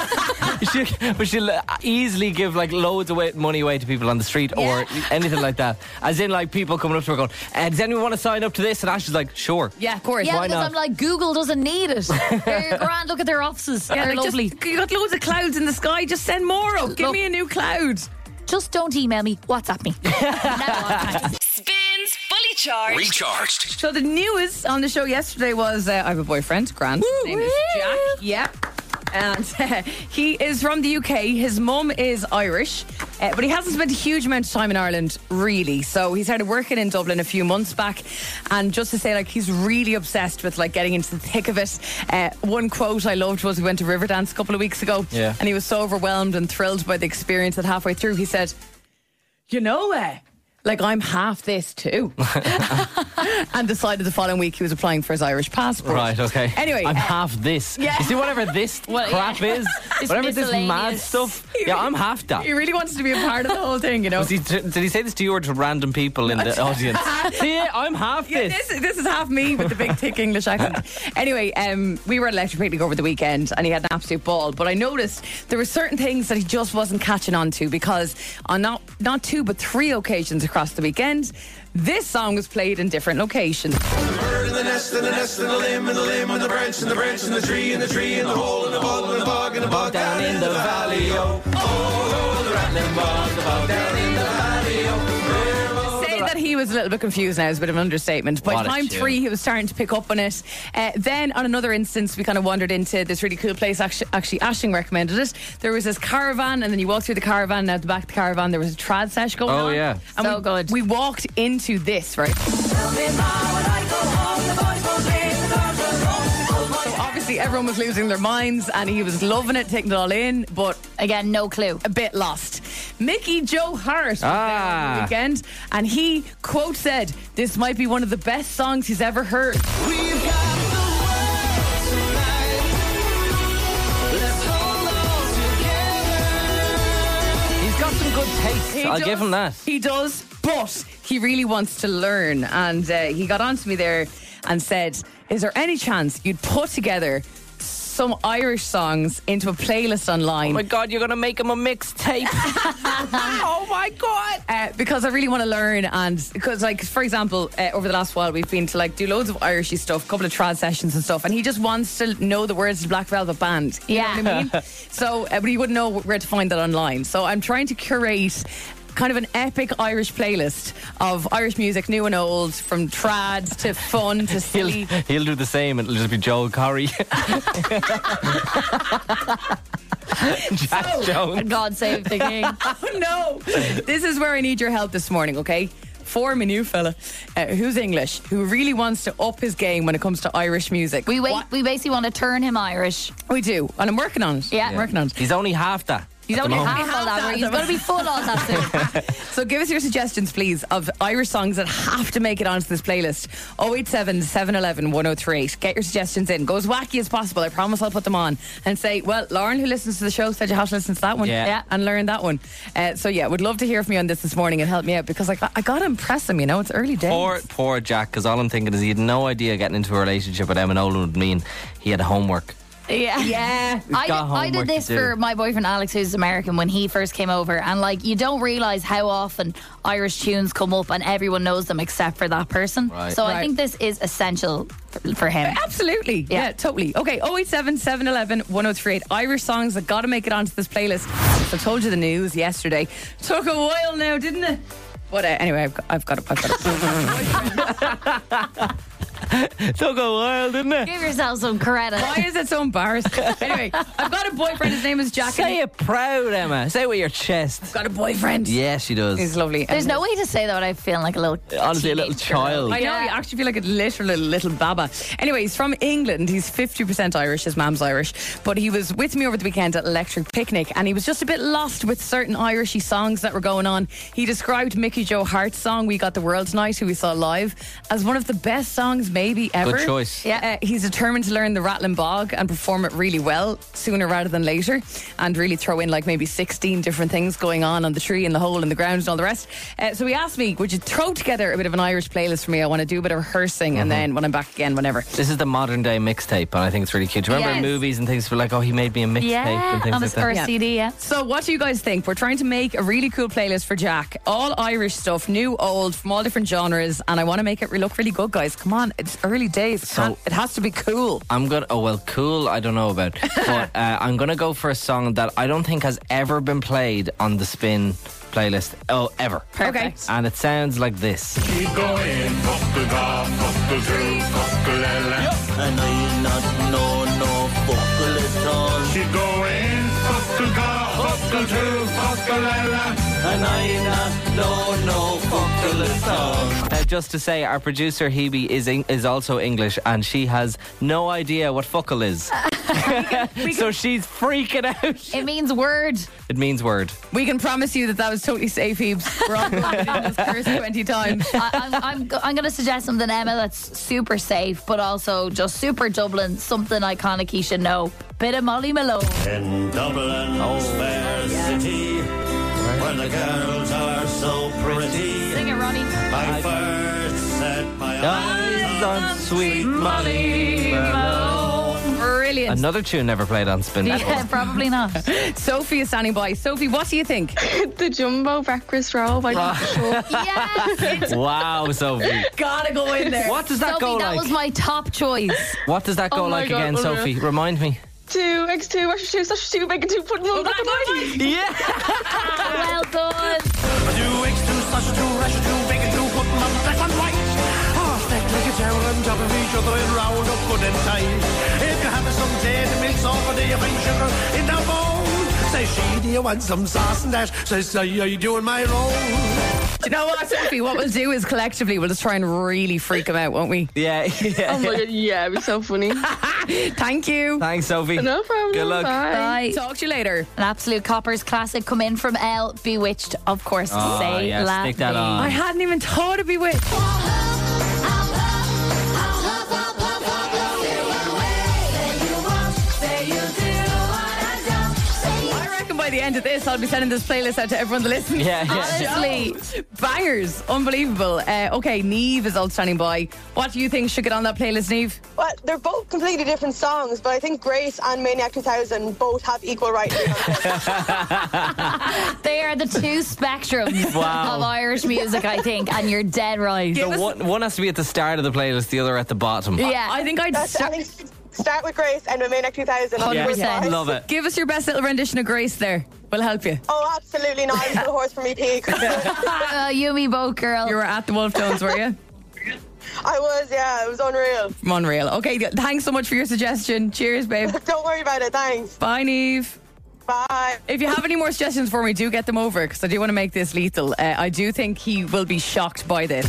She, but she'll uh, easily give like loads of way, money away to people on the street or anything like that. As in, like people coming up to her going, uh, "Does anyone want to sign up to this?" And Ash is like, "Sure." Yeah, of course. yeah, Why because not? I'm like, Google doesn't need it. They're grand. Look at their offices. Yeah, They're like, lovely. Just, you got loads of clouds in the sky. Just send more up. Give Look. me a new cloud. Just don't email me. WhatsApp me. Now, Spins Fully Charged. Recharged. So the news on the show yesterday was uh, I have a boyfriend, Grant. His name is Jack. Yep. And uh, he is from the U K. His mum is Irish, uh, but he hasn't spent a huge amount of time in Ireland, really. So he started working in Dublin a few months back, and just to say, like, he's really obsessed with like getting into the thick of it. Uh, one quote I loved was we went to Riverdance a couple of weeks ago, Yeah. and he was so overwhelmed and thrilled by the experience that halfway through he said, "You know, uh, like I'm half this too. And decided the following week he was applying for his Irish passport. Right, okay. Anyway. I'm uh, half this. Yeah. You see, whatever this Well, crap yeah. is, It's whatever this mad miscellaneous. stuff, yeah, I'm half that. He really wanted to be a part of the whole thing, you know. Was he, did he say this to you or to random people in the audience? See, I'm half Yeah, this. this, this is half me with the big thick English accent. Anyway, um, we were at Electric Picnic over the weekend and he had an absolute ball. But I noticed there were certain things that he just wasn't catching on to because on not, not two but three occasions across the weekend, this song was played in different locations. The bird in the nest, and the nest, and the limb, and the limb, and the branch, and the branch, and the tree, and the tree, and the hole, and the bog, and the bog, and the bog down in the valley, oh. Oh, the rattling bog, the bog down in the valley, oh. Say that he was a little bit confused now is a bit of an understatement. By What a time tune. three, he was starting to pick up on it. Uh, then, on another instance, we kind of wandered into this really cool place. Actually, actually, Aisling recommended it. There was this caravan, and then you walk through the caravan, and out the back of the caravan, there was a trad sesh going Oh, on. yeah. And So we, good. We walked into this, right? So obviously, everyone was losing their minds, and he was loving it, taking it all in, but Again, no clue. a bit lost. Mickey Joe Hart was Ah. there over the weekend, and he, quote, said, this might be one of the best songs he's ever heard. We've got the world tonight. Let's hold on together. He's got some good taste. He I'll does- give him that. He does, but he really wants to learn. And uh, he got on to me there and said, is there any chance you'd put together some Irish songs into a playlist online? Oh my God, you're going to make him a mixtape. Oh my God. Uh, because I really want to learn, and because, like, for example, uh, over the last while we've been to like do loads of Irishy stuff, a couple of trad sessions and stuff, and he just wants to know the words to Black Velvet Band. You Yeah. know what I mean? So, uh, but he wouldn't know where to find that online. So I'm trying to curate kind of an epic Irish playlist of Irish music, new and old, from trad to fun to He'll, silly. he'll do the same. It'll just be Joel Corey. Jack So- Jones. God save the king. Oh no! This is where I need your help this morning, okay? For my new fella, uh, who's English, who really wants to up his game when it comes to Irish music. We wait. What- We basically want to turn him Irish. We do, and I'm working on it. Yeah. I'm working on it. He's only half that. He's at the only moment. half all that. Half He's that. going to be full all that soon. So give us your suggestions, please, of Irish songs that have to make it onto this playlist. oh eight seven, seven one one, one oh three eight. Get your suggestions in. Go as wacky as possible. I promise I'll put them on. And say, well, Lauren, who listens to the show, said you have to listen to that one. Yeah. Yeah. And learn that one. Uh, so yeah, would love to hear from you on this this morning and help me out, because I got, I got to impress him, you know, it's early days. Poor, poor Jack, because all I'm thinking is he had no idea getting into a relationship with Emma Nolan would mean he had homework. Yeah. Yeah. I did, got I did homework this to do. for my boyfriend Alex, who's American, when he first came over, and like you don't realise how often Irish tunes come up and everyone knows them except for that person. Right. So I Right. think this is essential for, for him. Absolutely. Yeah. Yeah. totally. Okay, oh eight seven, seven one one, one oh three eight. Irish songs that got to make it onto this playlist. I told you the news yesterday. Took a while now, didn't it? But uh, anyway, I've got, I've got it. I've got it. Took a while, didn't it? Give yourself some credit. Why is it so embarrassing? Anyway, I've got a boyfriend. His name is Jack. Say it proud, Emma. Say it with your chest. I've got a boyfriend. Yeah, she does. He's lovely. There's no way to say that without feeling like a little Honestly, a little teenage girl. child. I know, Yeah. you actually feel like a literal little, little baba. Anyway, he's from England. He's fifty percent Irish. His mum's Irish. But he was with me over the weekend at Electric Picnic, and he was just a bit lost with certain Irishy songs that were going on. He described Mickey Joe Hart's song, We Got the World Tonight, who we saw live, as one of the best songs maybe ever. Good choice. Yeah. Uh, he's determined to learn the Rattling Bog and perform it really well sooner rather than later, and really throw in like maybe sixteen different things going on on the tree and the hole and the ground and all the rest. Uh, so he asked me, would you throw together a bit of an Irish playlist for me? I want to do a bit of rehearsing, and then when I'm back again, whenever. This is the modern day mixtape, and I think it's really cute. Do you remember Yes. in movies and things, were like, oh, he made me a mixtape Yeah, and things on like his that. first Yeah. C D, yeah. So what do you guys think? We're trying to make a really cool playlist for Jack. All Irish stuff, new, old, from all different genres, and I want to make it re- look really good, guys. Come on, it's early days. It, So- can't- it has to be cool. I'm gonna. Oh well, cool. I don't know about, but uh, I'm gonna go for a song that I don't think has ever been played on the Spin playlist. Oh, ever. Perfect. And it sounds like this. Keep going, fuckle da, fuckle do, fuckle ella. And I not know no fuckle at all. Keep going, fuckle da, fuckle do, fuckle ella. And I not know no fuckle at all. Uh, just to say, our producer Hebe is Eng- is also English, and she has no idea what fuckle is. So she's freaking out. It means word. It means word. We can promise you that that was totally safe, Hebes. We're all going to this curse twenty times. I, I'm, I'm, go- I'm going to suggest something, Emma, that's super safe, but also just super Dublin, something iconic you should know. Bit of Molly Malone. In Dublin's fair city, where the girls are so pretty, Sing it, Ronnie. I first set my Eyes on sweet Molly Malone. Brilliant. Another tune never played on Spin. Yeah, probably not. Sophie is standing by. Sophie, what do you think? The Jumbo Breakfast Roll by Joshua. Yes. Wow, Sophie. Gotta go in there. What does that Sophie, go that like? was my top choice. What does that go Oh my like God, again, unreal. Sophie? Remind me. Two X two, X two, such two, bacon two, put one back in Yeah. Well done. two X two, sausage two, rash two, bacon two, put them on black and white. Oh, stacked like a tower on top of each other and round up good and tight. If you have some tea, the milk's over there, you find sugar in the bowl. Say she, do you want some sauce and that? Says, say, are you doing my role? Do you know what, Sophie? What we'll do is collectively we'll just try and really freak him out, won't we? Yeah. yeah. Oh my God, yeah, it'd be so funny. Thank you. Thanks, Sophie. No problem. Good luck. Bye. Bye. Talk to you later. An absolute coppers classic come in from Elle, Bewitched, of course. Oh, Say yeah, la stick that vie. on. I hadn't even thought of Bewitched. I reckon by the end of this, I'll be sending this playlist out to everyone that listens. Yeah, yeah. Honestly, bangers, unbelievable. Uh, okay, Niamh is all standing by. What do you think should get on that playlist, Niamh? Well, they're both completely different songs, but I think Grace and Maniac two thousand both have equal right to be on this. They are the two spectrums Wow. of Irish music, I think, and you're dead right. So one, one has to be at the start of the playlist, the other at the bottom. Yeah. I think I'd That's, I start. think start with Grace and with Maniac two thousand. one hundred percent. Love it. Give us your best little rendition of Grace there. We'll help you. Oh, absolutely not. I'm the horse for me peak. Uh, you and me both, girl. You were at the Wolf Tones, were you? I was, yeah, it was unreal. Unreal. Okay, th- thanks so much for your suggestion. Cheers, babe. Don't worry about it, thanks. Bye, Niamh. Bye. If you have any more suggestions for me, do get them over because I do want to make this lethal. Uh, I do think he will be shocked by this.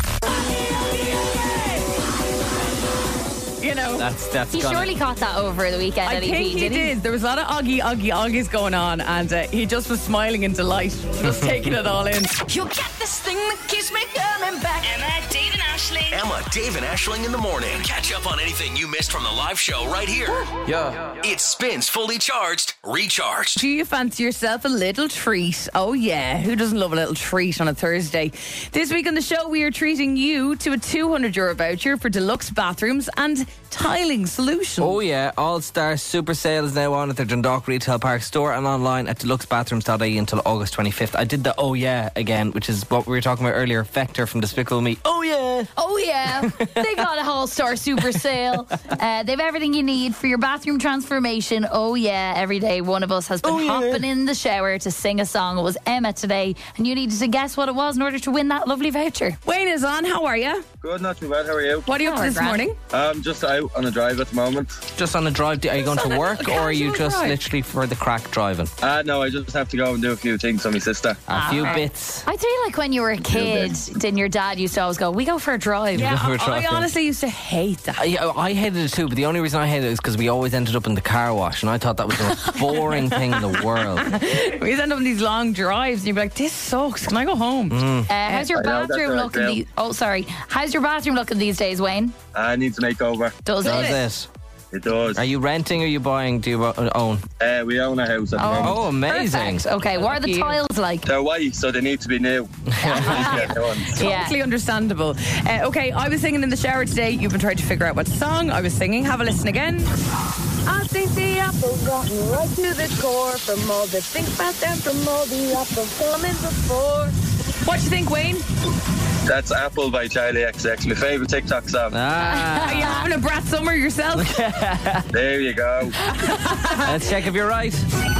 You know, That's that's He gonna- surely caught that over the weekend. I at E think P, he did he? did. There was a lot of oggy, oggy, oggies going on, and uh, he just was smiling in delight, just taking it all in. You get this thing that keeps me coming back. Emma, Dave and Ashling. Emma, Dave, and Ashling in the morning. Catch up on anything you missed from the live show right here. Yeah. It spins fully charged, recharged. Do you fancy yourself a little treat? Oh yeah, who doesn't love a little treat on a Thursday? This week on the show, we are treating you to a two hundred euro voucher for deluxe bathrooms and tiling solutions. Oh yeah, All Star Super Sale is now on at the Dundalk Retail Park store and online at deluxe bathrooms dot I E until August twenty-fifth. I did the oh yeah again, which is what we were talking about earlier, Vector from Despicable Me. Oh yeah! Oh yeah, they got a All Star Super Sale. Uh, they've everything you need for your bathroom transformation. Oh yeah, every day one of us has been Oh, yeah. hopping in the shower to sing a song. It was Emma today, and you needed to guess what it was in order to win that lovely voucher. Wayne is on. How are you? Good, not too bad. How are you? What are you up to Oh, this grand. morning? I'm just out on a drive at the moment. Just on a drive, are you going Just to on a work or are you casual just drive. literally for the crack driving? Ah, no, I just have to go and do a few things for my sister. A few okay. bits. I feel like when you were a kid, then your dad used to always go, "We go for a drive." Yeah, We're I, I talking. honestly used to hate that. I, I hated it too, but the only reason I hated it is because we always ended up in the car wash, and I thought that was the most boring thing in the world. We end up on these long drives, and you'd be like, "This sucks. Can I go home?" Mm. Uh, how's your I know, that's bathroom right, looking? yeah. These, oh, sorry. How's your bathroom looking these days, Wayne? I need to make over. Does Does it? it? It does. Are you renting or are you buying? Do you o- own? Uh, we own a house at the Oh. moment. Oh, amazing. Perfect. Okay, what are the Lucky you. tiles like? They're white, so they need to be new. Yeah, new ones. Yeah. Totally understandable. Uh, okay, I was singing in the shower today. You've been trying to figure out what song I was singing. Have a listen again. I think the apple's rotten right to the core. From all the think about them, from all the apples coming before. What do you think, Wayne? That's Apple by Charlie X X, my favourite TikTok song. Ah, Are you having a brat summer yourself? There you go. let's check if you're right.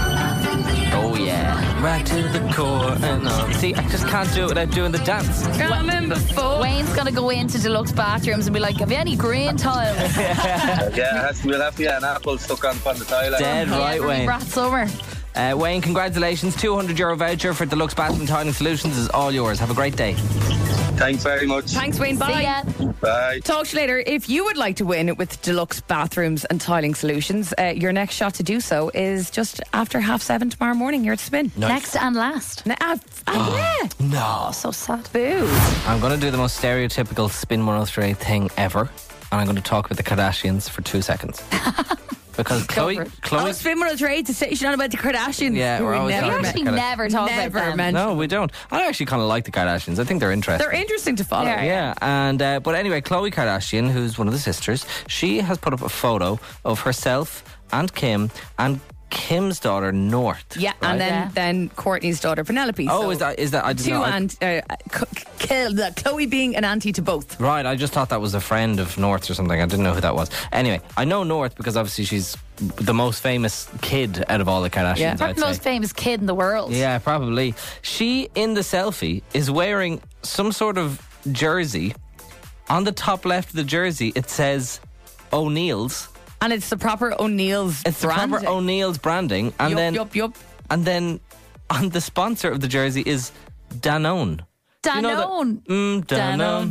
Oh yeah, right to the core and all. See, I just can't do it without doing the dance. Coming before. Wayne's gonna go into deluxe bathrooms and be like, "Have you any green tiles?" Yeah, it has to, we'll have to get an apple stuck on, on the tile. Dead Yeah, right, for me Wayne. brat summer. Uh, Wayne, congratulations. two hundred euro voucher for Deluxe Bathroom Tiling Solutions is all yours. Have a great day. Thanks very much. Thanks, Wayne. Bye. See ya. Bye. Talk to you later. If you would like to win with Deluxe Bathrooms and Tiling Solutions, uh, your next shot to do so is just after half seven tomorrow morning here at Spin. Nice. Next and last. Na- uh, uh, yeah. No. Oh, so sad. Boo. I'm going to do the most stereotypical Spin one oh three thing ever, and I'm going to talk about the Kardashians for two seconds. Because Chloe, Chloe, Oh, Spin one oh three, it's a station on about the Kardashians. Yeah, who we're we always never talking met. about the Kardashians. Never talk Never about them. mentioned. no, we don't. I actually kind of like the Kardashians. I think they're interesting. They're interesting to follow. Yeah. Yeah, and uh, but anyway, Khloe Kardashian, who's one of the sisters, she has put up a photo of herself and Kim and Kim's daughter North. Yeah, right? and then Yeah. then Courtney's daughter Penelope. Oh, So is that is that? I didn't two know. I- and uh, K- K- Chloe being an auntie to both. Right, I just thought that was a friend of North or something. I didn't know who that was. Anyway, I know North because obviously she's the most famous kid out of all the Kardashians. Yeah. I'd Probably the say. most famous kid in the world. Yeah, probably. She, in the selfie, is wearing some sort of jersey. On the top left of the jersey, it says O'Neill's. And it's the proper O'Neill's It's the branding. proper O'Neill's branding. And Yup, then, yup, yup. And then on the sponsor of the jersey is Danone. Do you know that- Danone. Mm, Danone. Danone.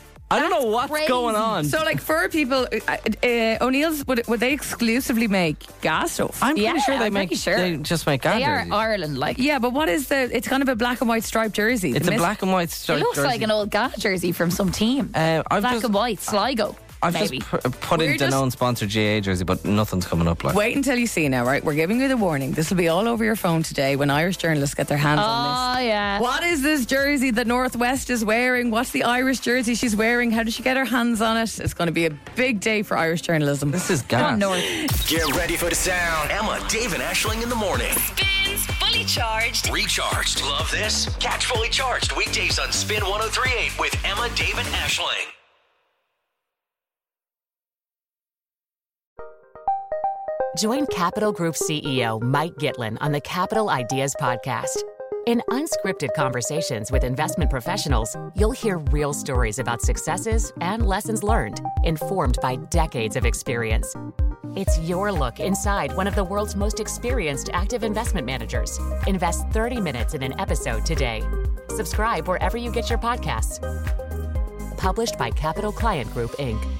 I don't know what's crazy. going on. So, like, for people, uh, uh, O'Neill's, would, would they exclusively make gas stuff? I'm pretty Yeah, sure they I'm make. pretty sure. They just make They are jerseys. Ireland, like. Yeah, but what is the? It's kind of a black and white striped jersey. It's The a mis- black and white It striped looks jersey. like an old Ghana jersey from some team. Uh, I've Black just, and white, Sligo, I've maybe. just pu- put in We're just- Danone sponsored G A jersey, but nothing's coming up. Like, Wait until you see now, right? We're giving you the warning. This will be all over your phone today when Irish journalists get their hands on Oh, yeah. this. What is this jersey that Northwest is wearing? What's the Irish jersey she's wearing? How did she get her hands on it? It's going to be a big day for Irish journalism. this is Come on, gas. North. Get ready for the sound. Emma, Dave, and Ashling in the morning. Spins Fully Charged. Recharged. Love this? Catch Fully Charged weekdays on Spin one oh three point eight with Emma, Dave, and Ashling. Join Capital Group C E O Mike Gitlin on the Capital Ideas Podcast. In unscripted conversations with investment professionals, you'll hear real stories about successes and lessons learned, informed by decades of experience. It's your look inside one of the world's most experienced active investment managers. Invest thirty minutes in an episode today. Subscribe wherever you get your podcasts. Published by Capital Client Group, Incorporated